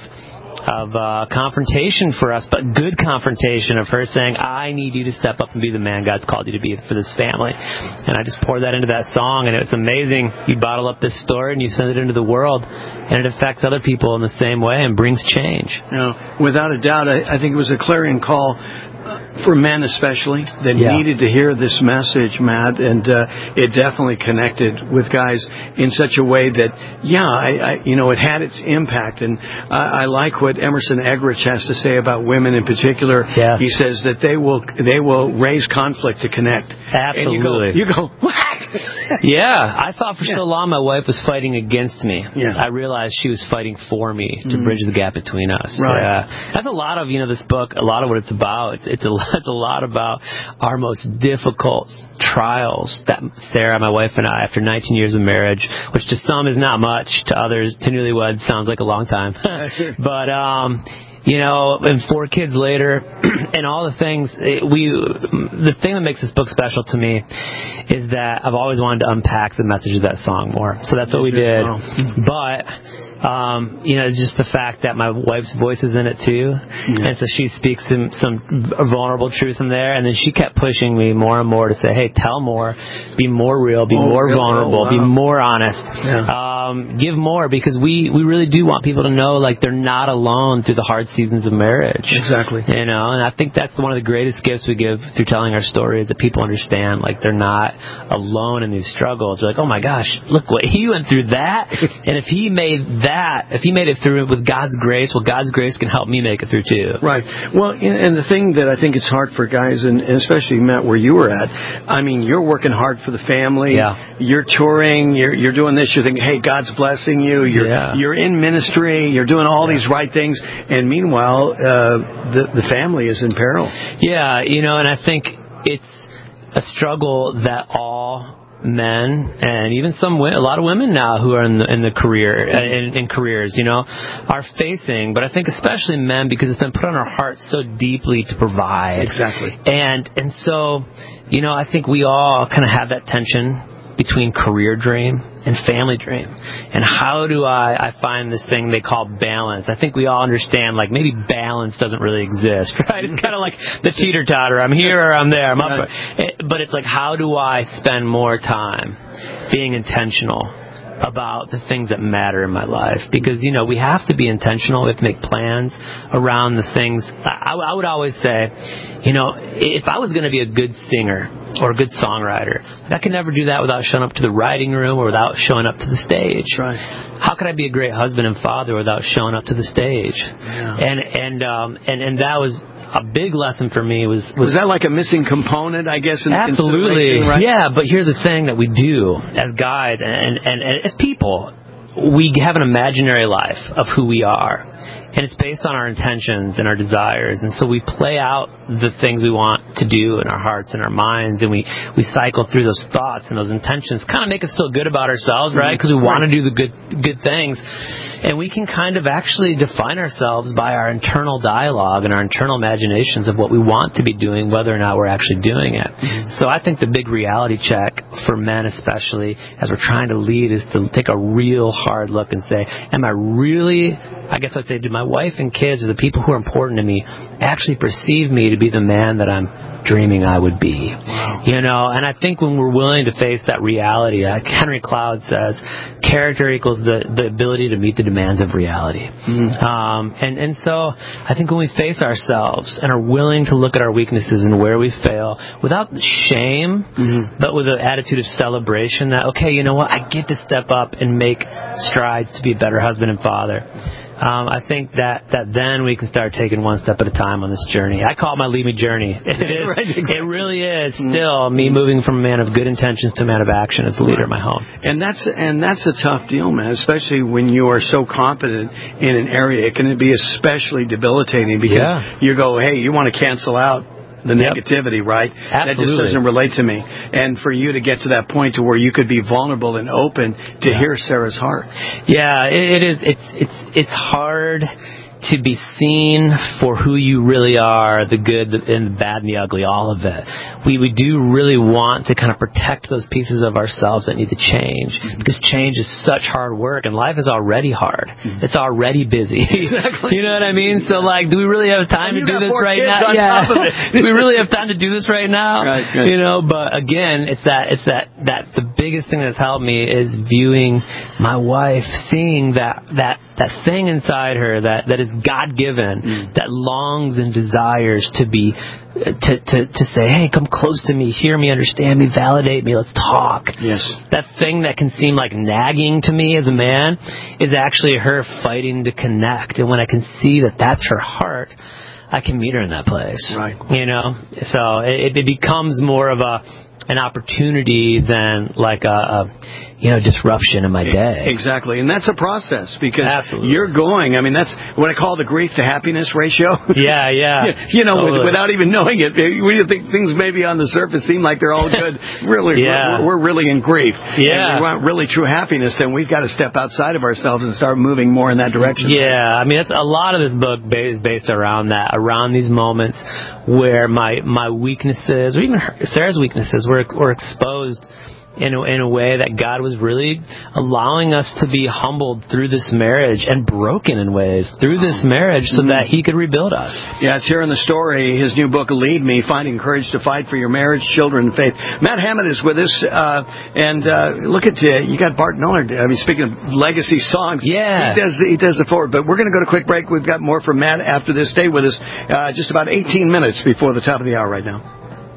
of uh, confrontation for us, but good confrontation of her saying, I need you to step up and be the man God's called you to be for this family. And I just poured that into that song, and it was amazing. You bottle up this story and you send it into the world, and it affects other people in the same way and brings change. You know, without a doubt, I, I think it was a clarion call for men especially that yeah. needed to hear this message, Matt, and uh, it definitely connected with guys in such a way that, yeah, I, I you know, it had its impact. And I, I like what Emerson Eggerichs has to say about women in particular. Yes. He says that they will they will raise conflict to connect. Absolutely. And you go, you go what? Yeah, I thought for yeah. so long my wife was fighting against me. Yeah. I realized she was fighting for me to mm-hmm. bridge the gap between us. Right. Yeah. That's a lot of, you know, this book, a lot of what it's about. It's, it's, a, it's a lot about our most difficult trials that Sarah, my wife, and I, after nineteen years of marriage, which to some is not much, to others, to newlyweds, sounds like a long time. But, um... you know, and four kids later, and all the things, we, the thing that makes this book special to me is that I've always wanted to unpack the message of that song more. So that's what we did. But, um, you know, it's just the fact that my wife's voice is in it too. Yeah. And so she speaks some, some vulnerable truth in there. And then she kept pushing me more and more to say, hey, tell more, be more real, be oh, more real, vulnerable, oh, wow. be more honest, yeah. um, give more, because we, we really do want people to know, like, they're not alone through the hard seasons of marriage. Exactly. You know, and I think that's one of the greatest gifts we give through telling our story, is that people understand, like, they're not alone in these struggles. They're like, oh my gosh, look what he went through that. And if he made that, if he made it through with God's grace, well, God's grace can help me make it through too. Right. Well, and the thing that I think it's hard for guys, and especially Matt, where you were at, I mean, you're working hard for the family. Yeah. You're touring. You're you're doing this. You're thinking, hey, God's blessing you. You're yeah. you're in ministry. You're doing all yeah. these right things. And meanwhile, uh, the the family is in peril. Yeah, you know, and I think it's a struggle that all men and even some a lot of women now who are in the, in the career in, in careers, you know, are facing. But I think especially men, because it's been put on our hearts so deeply to provide. Exactly. And and so, you know, I think we all kind of have that tension between career dream and family dream. And how do I, I find this thing they call balance? I think we all understand, like, maybe balance doesn't really exist, right? It's kind of like the teeter-totter. I'm here or I'm there. I'm up. But it's like, how do I spend more time being intentional about the things that matter in my life? Because, you know, we have to be intentional. We have to make plans around the things. I, I would always say, you know, if I was going to be a good singer or a good songwriter, I could never do that without showing up to the writing room or without showing up to the stage. Right. How could I be a great husband and father without showing up to the stage? Yeah. And and um and and that was a big lesson for me. Was was, was that like a missing component, I guess? In absolutely, right? Yeah. But here's the thing that we do as guys and, and and as people, we have an imaginary life of who we are. And it's based on our intentions and our desires. And so we play out the things we want to do in our hearts and our minds. And we, we cycle through those thoughts and those intentions, kind of make us feel good about ourselves, right? Because we want to do the good, good things. And we can kind of actually define ourselves by our internal dialogue and our internal imaginations of what we want to be doing, whether or not we're actually doing it. Mm-hmm. So I think the big reality check for men especially, as we're trying to lead, is to take a real hard look and say, am I really I guess I'd say, do my wife and kids, or the people who are important to me, actually perceive me to be the man that I'm dreaming I would be? Wow. You know, and I think when we're willing to face that reality, like Henry Cloud says, character equals the, the ability to meet the demands of reality. Mm-hmm. Um, and, and so I think when we face ourselves and are willing to look at our weaknesses and where we fail without shame, mm-hmm. but with an attitude of celebration that, okay, you know what, I get to step up and make strides to be a better husband and father. Um, I think that, that then we can start taking one step at a time on this journey. I call it my Lead Me journey. It, is, right, exactly. It really is still me moving from a man of good intentions to a man of action as the leader of my home. And that's and that's a tough deal, man, especially when you are so confident in an area. It can be especially debilitating because yeah. you go, hey, you want to cancel out the yep. negativity, right? Absolutely. That just doesn't relate to me. And for you to get to that point to where you could be vulnerable and open to yeah. hear Sarah's heart. Yeah, it, it is. It's it's it's hard to be seen for who you really are, the good and the bad and the ugly, all of it. We we do really want to kind of protect those pieces of ourselves that need to change, mm-hmm. because change is such hard work, and life is already hard. Mm-hmm. It's already busy. Exactly. You know what I mean? So, like, do we really have time to do this right now? Yeah. Do we really have time to do this right now? Right, right. You know, but again, it's that it's that that the biggest thing that's helped me is viewing my wife, seeing that that that thing inside her that that is God-given, mm. that longs and desires to be, to, to, to say, hey, come close to me, hear me, understand me, validate me, let's talk. Yes. That thing that can seem like nagging to me as a man is actually her fighting to connect. And when I can see that that's her heart, I can meet her in that place. Right. You know? So it, it becomes more of a an opportunity than like a, a you know disruption in my day. Exactly, and that's a process because Absolutely. You're going. I mean, that's what I call the grief to happiness ratio. Yeah, yeah. you know, totally. with, without even knowing it, we think things maybe on the surface seem like they're all good. Really, yeah. we're, we're really in grief. Yeah, and we want really true happiness. Then we've got to step outside of ourselves and start moving more in that direction. Yeah, I mean, that's a lot of this book is based around that, around these moments where my my weaknesses, or even her, Sarah's weaknesses, were were exposed in a, in a way that God was really allowing us to be humbled through this marriage and broken in ways through this marriage so that He could rebuild us. Yeah, it's here in the story, his new book, Lead Me, Finding Courage to Fight for Your Marriage, Children, and Faith. Matt Hammond is with us, uh, and uh, look at, uh, you got Bart Miller. I mean, speaking of legacy songs, yeah. he does the, he does the forward. But we're going to go to a quick break. We've got more from Matt after this. Stay with us uh, just about eighteen minutes before the top of the hour right now.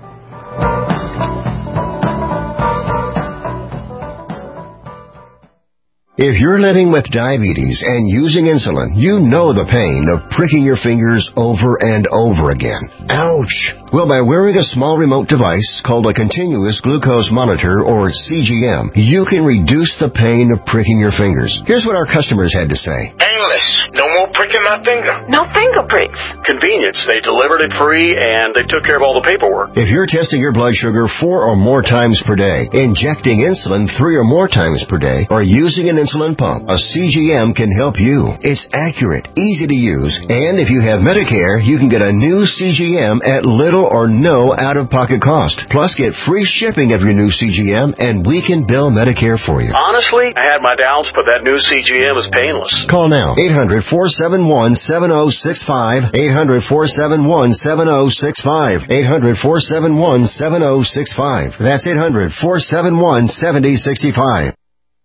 If you're living with diabetes and using insulin, you know the pain of pricking your fingers over and over again. Ouch! Well, by wearing a small remote device called a continuous glucose monitor, or C G M, you can reduce the pain of pricking your fingers. Here's what our customers had to say. Painless. No more pricking my finger. No finger pricks. Convenience. They delivered it free and they took care of all the paperwork. If you're testing your blood sugar four or more times per day, injecting insulin three or more times per day, or using an insulin pump, a C G M can help you. It's accurate, easy to use, and if you have Medicare, you can get a new C G M at little or no out-of-pocket cost. Plus, get free shipping of your new C G M, and we can bill Medicare for you. Honestly, I had my doubts, but that new C G M is painless. Call now. eight hundred, four seven one, seven oh six five. eight hundred, four seven one, seven oh six five. eight hundred, four seven one, seven oh six five. That's eight hundred, four seven one, seven oh six five.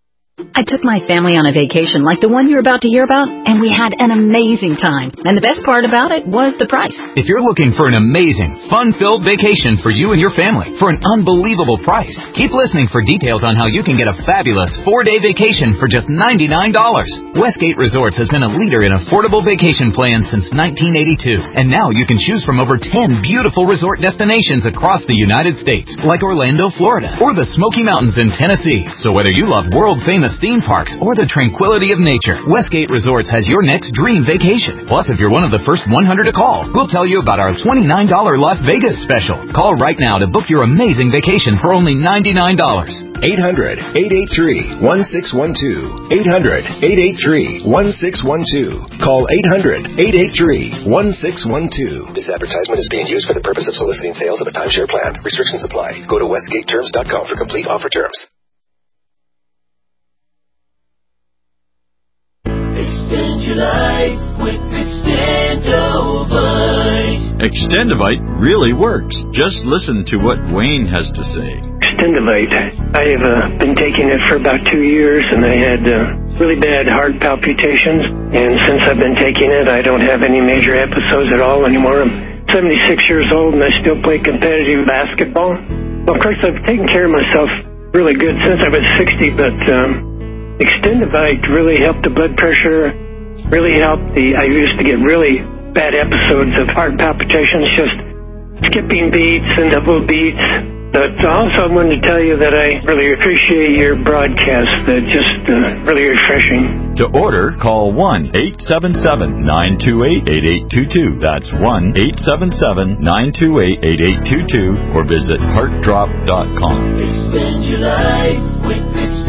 I took my family on a vacation like the one you're about to hear about, and we had an amazing time. And the best part about it was the price. If you're looking for an amazing, fun-filled vacation for you and your family for an unbelievable price, keep listening for details on how you can get a fabulous four-day vacation for just ninety-nine dollars. Westgate Resorts has been a leader in affordable vacation plans since nineteen eighty-two, and now you can choose from over ten beautiful resort destinations across the United States, like Orlando, Florida, or the Smoky Mountains in Tennessee. So whether you love world-famous theme parks or the tranquility of nature, Westgate Resorts has your next dream vacation. Plus, if you're one of the first one hundred to call, we'll tell you about our twenty-nine dollars Las Vegas special. Call right now to book your amazing vacation for only ninety-nine dollars. eight hundred, eight eight three, one six one two. eight hundred, eight eight three, one six one two. Call eight hundred, eight eight three, one six one two. This advertisement is being used for the purpose of soliciting sales of a timeshare plan. Restrictions apply. Go to westgate terms dot com for complete offer terms. Extend your life Extendivite really works. Just listen to what Wayne has to say. Extendivite. I have uh, been taking it for about two years, and I had uh, really bad heart palpitations. And since I've been taking it, I don't have any major episodes at all anymore. I'm seventy-six years old, and I still play competitive basketball. Well, of course, I've taken care of myself really good since I was sixty, but um, Extendivite really helped the blood pressure, really helped the, I used to get really bad episodes of heart palpitations, just skipping beats and double beats. But also I wanted to tell you that I really appreciate your broadcast. They're just uh, really refreshing. To order, call one eight seven seven, nine two eight, eight eight two two. That's one eight seven seven, nine two eight, eight eight two two or visit heart drop dot com. Extend your life with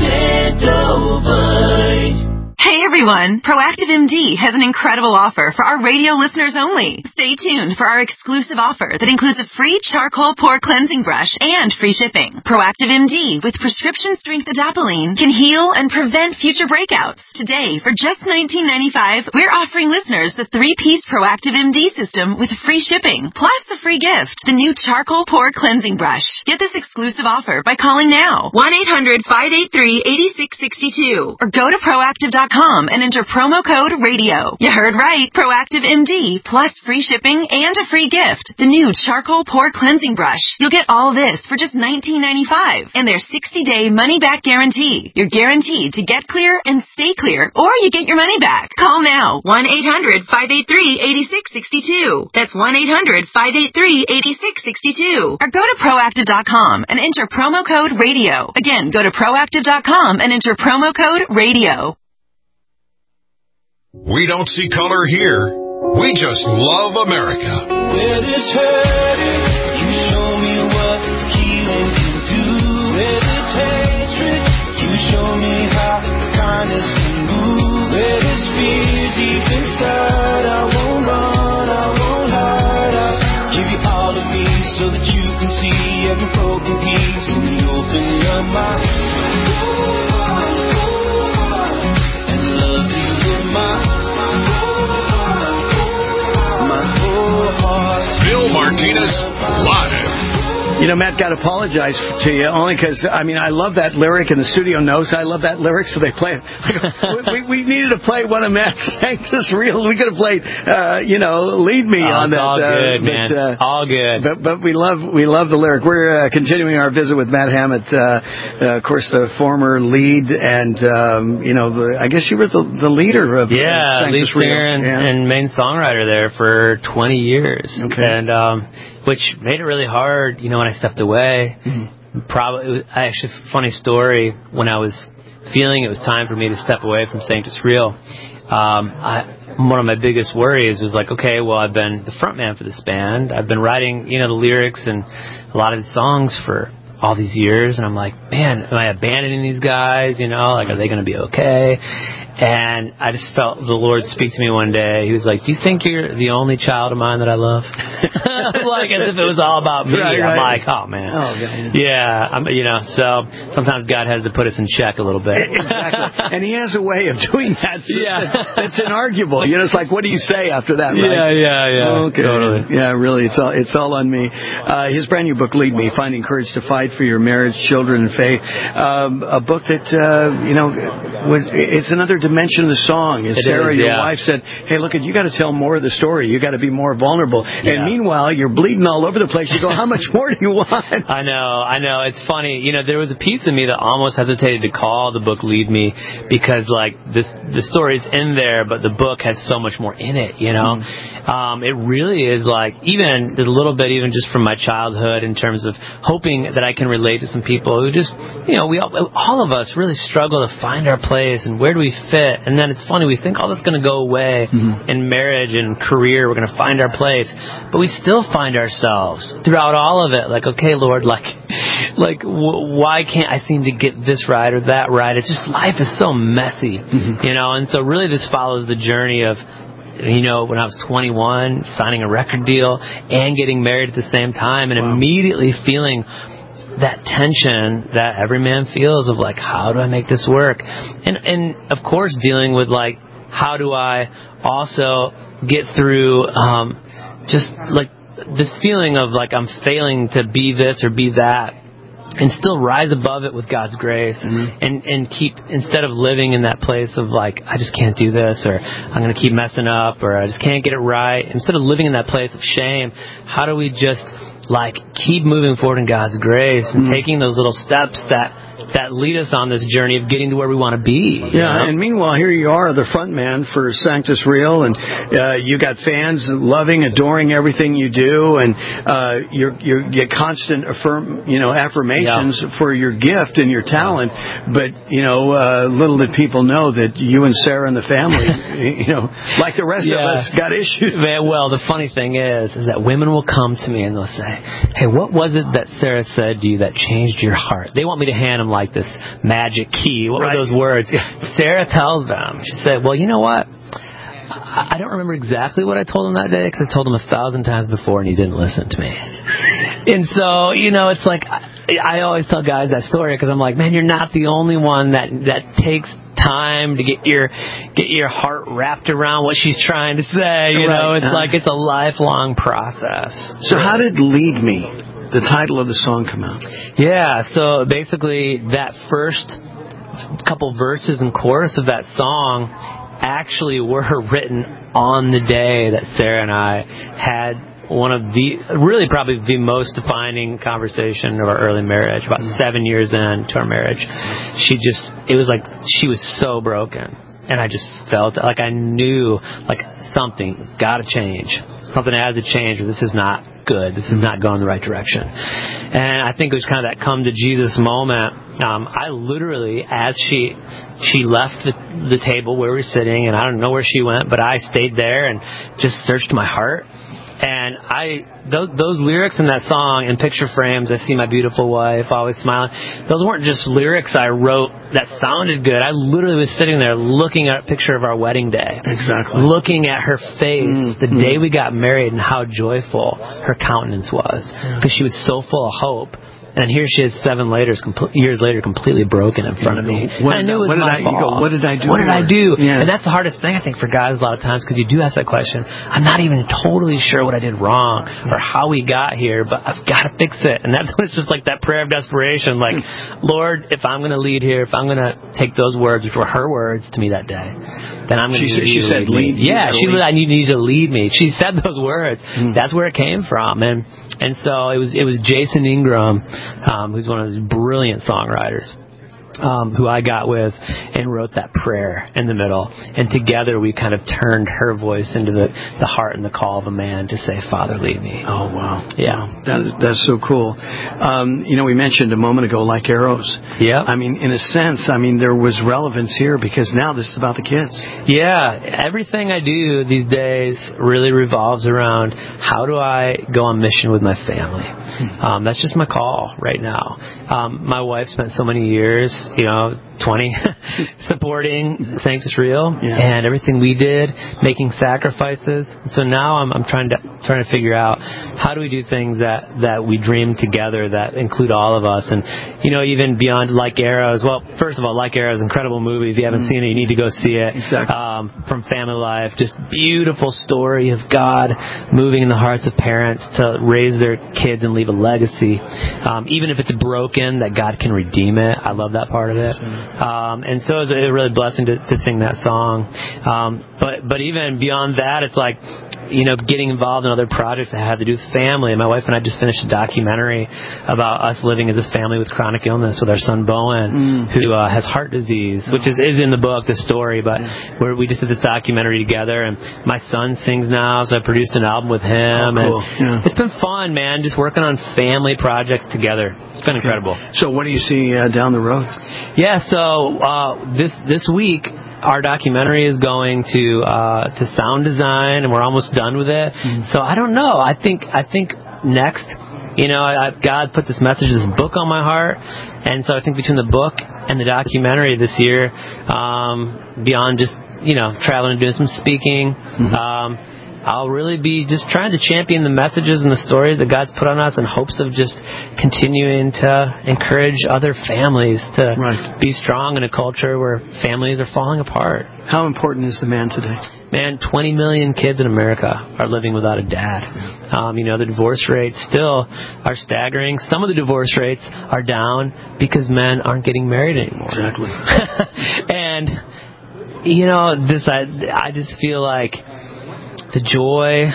Extendivite. Hey everyone, Proactive M D has an incredible offer for our radio listeners only. Stay tuned for our exclusive offer that includes a free charcoal pore cleansing brush and free shipping. Proactive M D with prescription strength adapalene can heal and prevent future breakouts. Today, for just nineteen ninety-five dollars, we're offering listeners the three-piece Proactive M D system with free shipping, plus a free gift, the new charcoal pore cleansing brush. Get this exclusive offer by calling now, one eight hundred, five eight three, eight six six two, or go to proactive dot com and enter promo code radio. You heard right. Proactive M D plus free shipping and a free gift. The new charcoal pore cleansing brush. You'll get all this for just nineteen ninety-five dollars and their sixty-day money-back guarantee. You're guaranteed to get clear and stay clear, or you get your money back. Call now. one eight hundred, five eight three, eight six six two. That's one eight hundred, five eight three, eight six six two. Or go to proactive dot com and enter promo code radio. Again, go to proactive dot com and enter promo code radio. We don't see color here. We just love America. Where there's hurting, you show me what healing can do. Where there's hatred, you show me how kindness can move. Where there's fear deep inside, I won't run, I won't hide. I'll give you all of me so that you can see every broken piece and you open your mind. Bill Martinez live. You know, Matt, got to apologize to you only because, I mean, I love that lyric, and the studio knows I love that lyric, so they play it. we, we, we needed to play one of Matt's Sanctus Reels. We could have played, uh, you know, Lead Me oh, on that. All uh, good, but, man. Uh, all good. But, but we love we love the lyric. We're uh, continuing our visit with Matt Hammett, uh, uh, of course, the former lead, and, um, you know, the, I guess you were the, the leader of yeah, uh, lead Sanctus singer and, yeah. and main songwriter there for twenty years. Okay. And, um, which made it really hard, you know, when I stepped away. Mm-hmm. Probably, it was actually a funny story. When I was feeling it was time for me to step away from Sanctus Real, um, I, one of my biggest worries was like, okay, well, I've been the front man for this band. I've been writing, you know, the lyrics and a lot of the songs for all these years, and I'm like, man, am I abandoning these guys? You know, like, are they going to be okay? And I just felt the Lord speak to me one day. He was like, do you think you're the only child of mine that I love? Like, as if it was all about me. Right, I'm right. like, oh, man. Oh, God. Yeah, I'm, you know, so sometimes God has to put us in check a little bit. Exactly. And he has a way of doing that. Yeah. That's inarguable. You know, it's like, what do you say after that, right? Yeah, yeah, yeah. Okay. Totally. Yeah, really, it's all, it's all on me. Uh, his brand new book, Lead Me, Finding Courage to Fight for Your Marriage, Children, and Faith. Um, a book that, uh, you know, was, it's another dimension of the song. As It Sarah, is, your yeah. wife, said, hey, look, you got to tell more of the story. You got to be more vulnerable. Yeah. And meanwhile, you're bleeding all over the place. You go, how much more do you want? I know, I know. It's funny. You know, there was a piece of me that almost hesitated to call the book Lead Me because, like, this the story's in there, but the book has so much more in it, you know? Mm-hmm. Um, it really is, like, even a little bit, even just from my childhood in terms of hoping that I can relate to some people who just, you know, we all, all of us really struggle to find our place and where do we fit. And then it's funny, we think all that's going to go away mm-hmm. in marriage and career. We're going to find our place. But we still find ourselves throughout all of it. Like, okay, Lord, like, like w- why can't I seem to get this right or that right? It's just, life is so messy, mm-hmm. you know? And so really this follows the journey of, you know, when I was twenty-one, signing a record deal and getting married at the same time, and wow. immediately feeling that tension that every man feels of, like, how do I make this work? And, and of course, dealing with, like, how do I also get through um, just, like, this feeling of like I'm failing to be this or be that, and still rise above it with God's grace, mm-hmm. and and keep, instead of living in that place of like I just can't do this, or I'm going to keep messing up, or I just can't get it right. Instead of living in that place of shame, how do we just like keep moving forward in God's grace and mm-hmm. taking those little steps that that lead us on this journey of getting to where we want to be. Yeah, know? And meanwhile, here you are, the front man for Sanctus Real, and uh, you got fans loving, adoring everything you do, and uh, you're, you're, you get constant affirm, you know, affirmations yeah. for your gift and your talent. But you know, uh, little did people know that you and Sarah and the family, you know, like the rest yeah. of us, got issues. Well, the funny thing is, is that women will come to me and they'll say, "Hey, what was it that Sarah said to you that changed your heart?" They want me to hand them like this magic key. What right. were those words? Sarah tells them. She said, well, you know what? I don't remember exactly what I told him that day, because I told him a thousand times before and he didn't listen to me. And so, you know, it's like, I, I always tell guys that story because I'm like, man, you're not the only one that, that takes time to get your get your heart wrapped around what she's trying to say. You right. know, it's uh, like it's a lifelong process. So how did Lead Me, the title of the song, come out? Yeah, so basically that first couple verses and chorus of that song actually were written on the day that Sarah and I had one of the, really probably the most defining conversation of our early marriage, about seven years into our marriage. She just, it was like she was so broken. And I just felt like I knew like something's got to change. Something has to change, or this is not good. This is not going the right direction. And I think it was kind of that come to Jesus moment. Um, I literally, as she she left the, the table where we were sitting, and I don't know where she went, but I stayed there and just searched my heart. And I, those, those lyrics in that song, in picture frames, I see my beautiful wife always smiling. Those weren't just lyrics I wrote that sounded good. I literally was sitting there looking at a picture of our wedding day. Exactly. Looking at her face mm-hmm. the day we got married and how joyful her countenance was. Because she was so full of hope. And here she is seven later, compl- years later, completely broken in front of me. What, and I knew it was what my did I, fault. You go, what did I do? What did I do? Yeah. And that's the hardest thing, I think, for guys a lot of times, because you do ask that question. I'm not even totally sure what I did wrong or how we got here, but I've got to fix it. And that's when it's just like that prayer of desperation. Like, Lord, if I'm going to lead here, if I'm going to take those words, which were her words to me that day, then I'm going to need you to said lead me. lead. Yeah, she was, I need you to lead me. She said those words. Mm. That's where it came from. And and so it was it was Jason Ingram, um, who's one of the brilliant songwriters, um, who I got with and wrote that prayer in the middle. And together we kind of turned her voice into the, the heart and the call of a man to say, Father, lead me. Oh, wow. Yeah. Wow. That, that's so cool. Um, you know, we mentioned a moment ago, Like Arrows. Yeah. I mean, in a sense, I mean, there was relevance here because now this is about the kids. Yeah. Everything I do these days really revolves around how do I go on mission with my family. Um, that's just my call right now. Um, my wife spent so many years, you know, twenty, supporting Sanctus Real yeah. and everything we did, making sacrifices. So now I'm, I'm trying to trying to figure out how do we do things that, that we dream together that include all of us. And, you know, even beyond Like Arrows. Well, first of all, Like Arrows, incredible movie. If you haven't mm. seen it, you need to go see it. Exactly. Um, from Family Life, just beautiful story of God moving in the hearts of parents to raise their kids and leave a legacy. Um, even if it's broken, that God can redeem it. I love that part of it. Um, and so it was a really blessing to, to sing that song. Um, but but even beyond that, it's like, you know, getting involved in other projects that have to do with family. My wife and I just finished a documentary about us living as a family with chronic illness with our son Bowen, mm. who uh, has heart disease, which is, is in the book, the story. But yeah. where we just did this documentary together, and my son sings now, so I produced an album with him. Oh, cool. And yeah. it's been fun, man, just working on family projects together. It's been incredible. So what do you see uh, down the road? Yeah, so uh, this this week, our documentary is going to uh, to sound design, and we're almost done with it. Mm-hmm. So I don't know. I think I think next, you know, I, God put this message, this book on my heart, and so I think between the book and the documentary this year, um, beyond just, you know, traveling and doing some speaking, mm-hmm. um, I'll really be just trying to champion the messages and the stories that God's put on us in hopes of just continuing to encourage other families to right. be strong in a culture where families are falling apart. How important is the man today? Man, twenty million kids in America are living without a dad. Um, you know, the divorce rates still are staggering. Some of the divorce rates are down because men aren't getting married anymore. Exactly. And, you know, this I, I just feel like the joy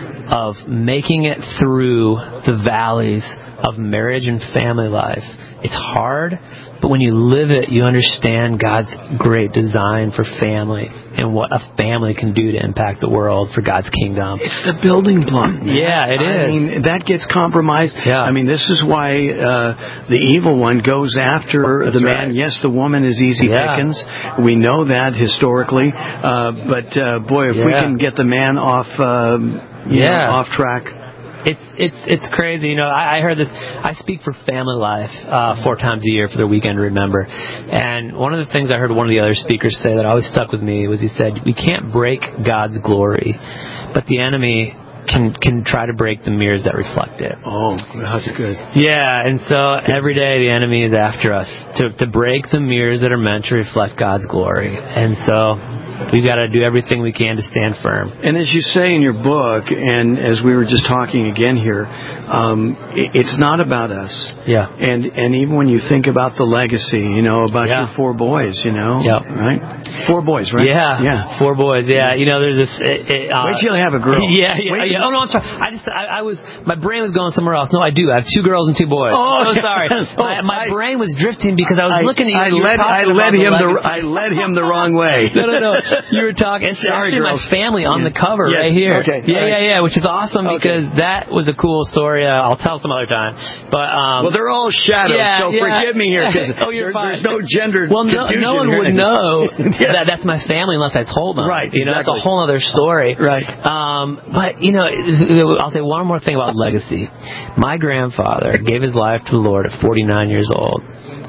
of making it through the valleys of marriage and family life. It's hard, but when you live it, you understand God's great design for family and what a family can do to impact the world for God's kingdom. It's the building block. Man. Yeah, it is. I mean, that gets compromised. Yeah. I mean, this is why uh, the evil one goes after That's the man. right. Yes, the woman is easy Yeah. pickings. We know that historically. Uh, but, uh, boy, if Yeah. we can get the man off, uh, you Yeah. know, off track. It's it's it's crazy. You know, I, I heard this. I speak for Family Life uh, four times a year for their Weekend to Remember. And one of the things I heard one of the other speakers say that always stuck with me was he said, we can't break God's glory, but the enemy can can try to break the mirrors that reflect it. Oh, that's good. Yeah, and so every day the enemy is after us to to break the mirrors that are meant to reflect God's glory. And so we've got to do everything we can to stand firm. And as you say in your book, and as we were just talking again here, um, it, it's not about us. Yeah. And and even when you think about the legacy, you know, about Yeah. your four boys, you know, Yep. right? Four boys, right? Yeah, Yeah. four boys. Yeah, you know, there's this. It, it, uh, Wait till you have a girl. Yeah, yeah, Wait yeah. Oh no, I'm sorry. I just, I, I was, my brain was going somewhere else. No, I do. I have two girls and two boys. Oh, so sorry. oh, my my I, brain was drifting because I was I, looking at you. I you were led, I talking led about him the, legacy. I led him the wrong way. No, no, no. You were talking. It's Sorry, actually girls. my family on Yeah. the cover Yes. right here. Okay. Yeah, All right. yeah, yeah. Which is awesome Okay. because that was a cool story. Uh, I'll tell some other time. But um, well, they're all shadows, yeah, so yeah. forgive me here because oh, you're there, fine. there's no gender Well, no, confusion no one here. would know Yes. that that's my family unless I told them. Right, You know, that's exactly. a whole other story. Right. Um, but, you know, I'll say one more thing about legacy. My grandfather gave his life to the Lord at forty-nine years old.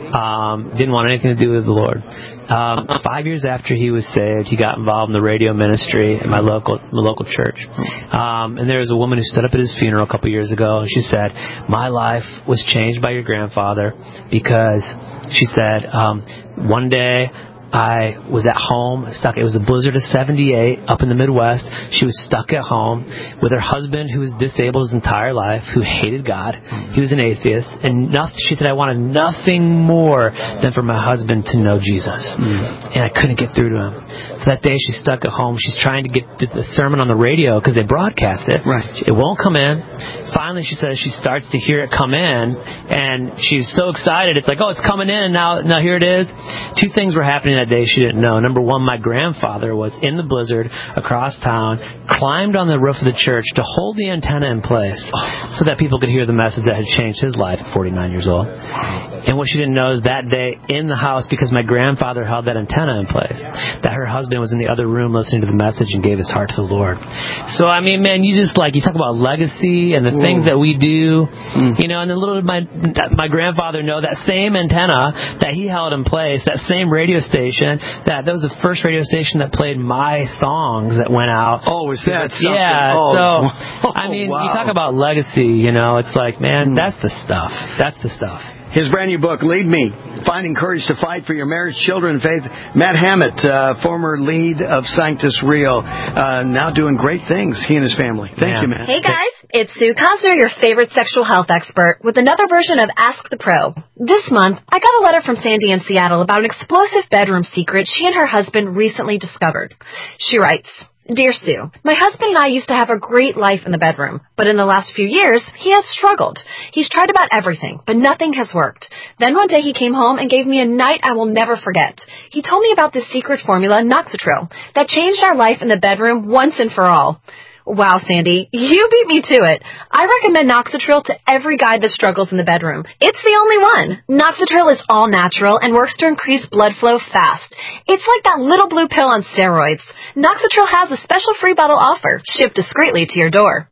Um, didn't want anything to do with the Lord. Um, five years after he was saved, he got involved in the radio ministry at my local my local church. Um, and there was a woman who stood up at his funeral a couple years ago, and she said, "My life was changed by your grandfather because," she said, um, "one day I was at home, stuck. It was a blizzard of seventy-eight up in the Midwest. She was stuck at home with her husband, who was disabled his entire life, who hated God. He was an atheist, and nothing, she said, I wanted nothing more than for my husband to know Jesus, mm. and I couldn't get through to him. So that day, she's stuck at home. She's trying to get the sermon on the radio because they broadcast it. Right. It won't come in. Finally, she says she starts to hear it come in, and she's so excited. It's like, oh, it's coming in, and now, now here it is. Two things were happening that day she didn't know. Number one, my grandfather was in the blizzard across town, climbed on the roof of the church to hold the antenna in place so that people could hear the message that had changed his life at forty-nine years old. And what she didn't know is that day in the house, because my grandfather held that antenna in place, that her husband was in the other room listening to the message and gave his heart to the Lord. So, I mean, man, you just like, you talk about legacy and the Whoa. things that we do, mm. you know, and then little did my, my grandfather know that same antenna that he held in place, that same radio station, that that was the first radio station that played my songs that went out. Oh, is that something? Yeah. Oh. So, Oh, I mean, wow. you talk about legacy, you know, it's like, man, mm. that's the stuff. That's the stuff. His brand new book, Lead Me, Finding Courage to Fight for Your Marriage, Children, and Faith. Matt Hammett, uh, former lead of Sanctus Real, uh, now doing great things, he and his family. Thank yeah. you, Matt. Hey, guys. It's Sue Cosner, your favorite sexual health expert, with another version of Ask the Pro. This month, I got a letter from Sandy in Seattle about an explosive bedroom secret she and her husband recently discovered. She writes, Dear Sue, my husband and I used to have a great life in the bedroom, but in the last few years, he has struggled. He's tried about everything, but nothing has worked. Then one day he came home and gave me a night I will never forget. He told me about this secret formula, Noxitril, that changed our life in the bedroom once and for all. Wow, Sandy, you beat me to it. I recommend Noxitril to every guy that struggles in the bedroom. It's the only one. Noxitril is all natural and works to increase blood flow fast. It's like that little blue pill on steroids. Noxitril has a special free bottle offer, shipped discreetly to your door.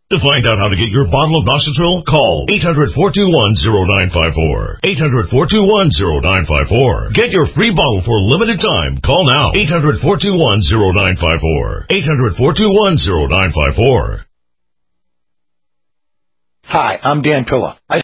To find out how to get your bottle of Noxitril, call eight hundred, four two one, zero nine five four. eight hundred, four two one, zero nine five four. Get your free bottle for a limited time. Call now. eight hundred, four two one, zero nine five four. eight hundred, four two one, zero nine five four. Hi, I'm Dan Pilla. I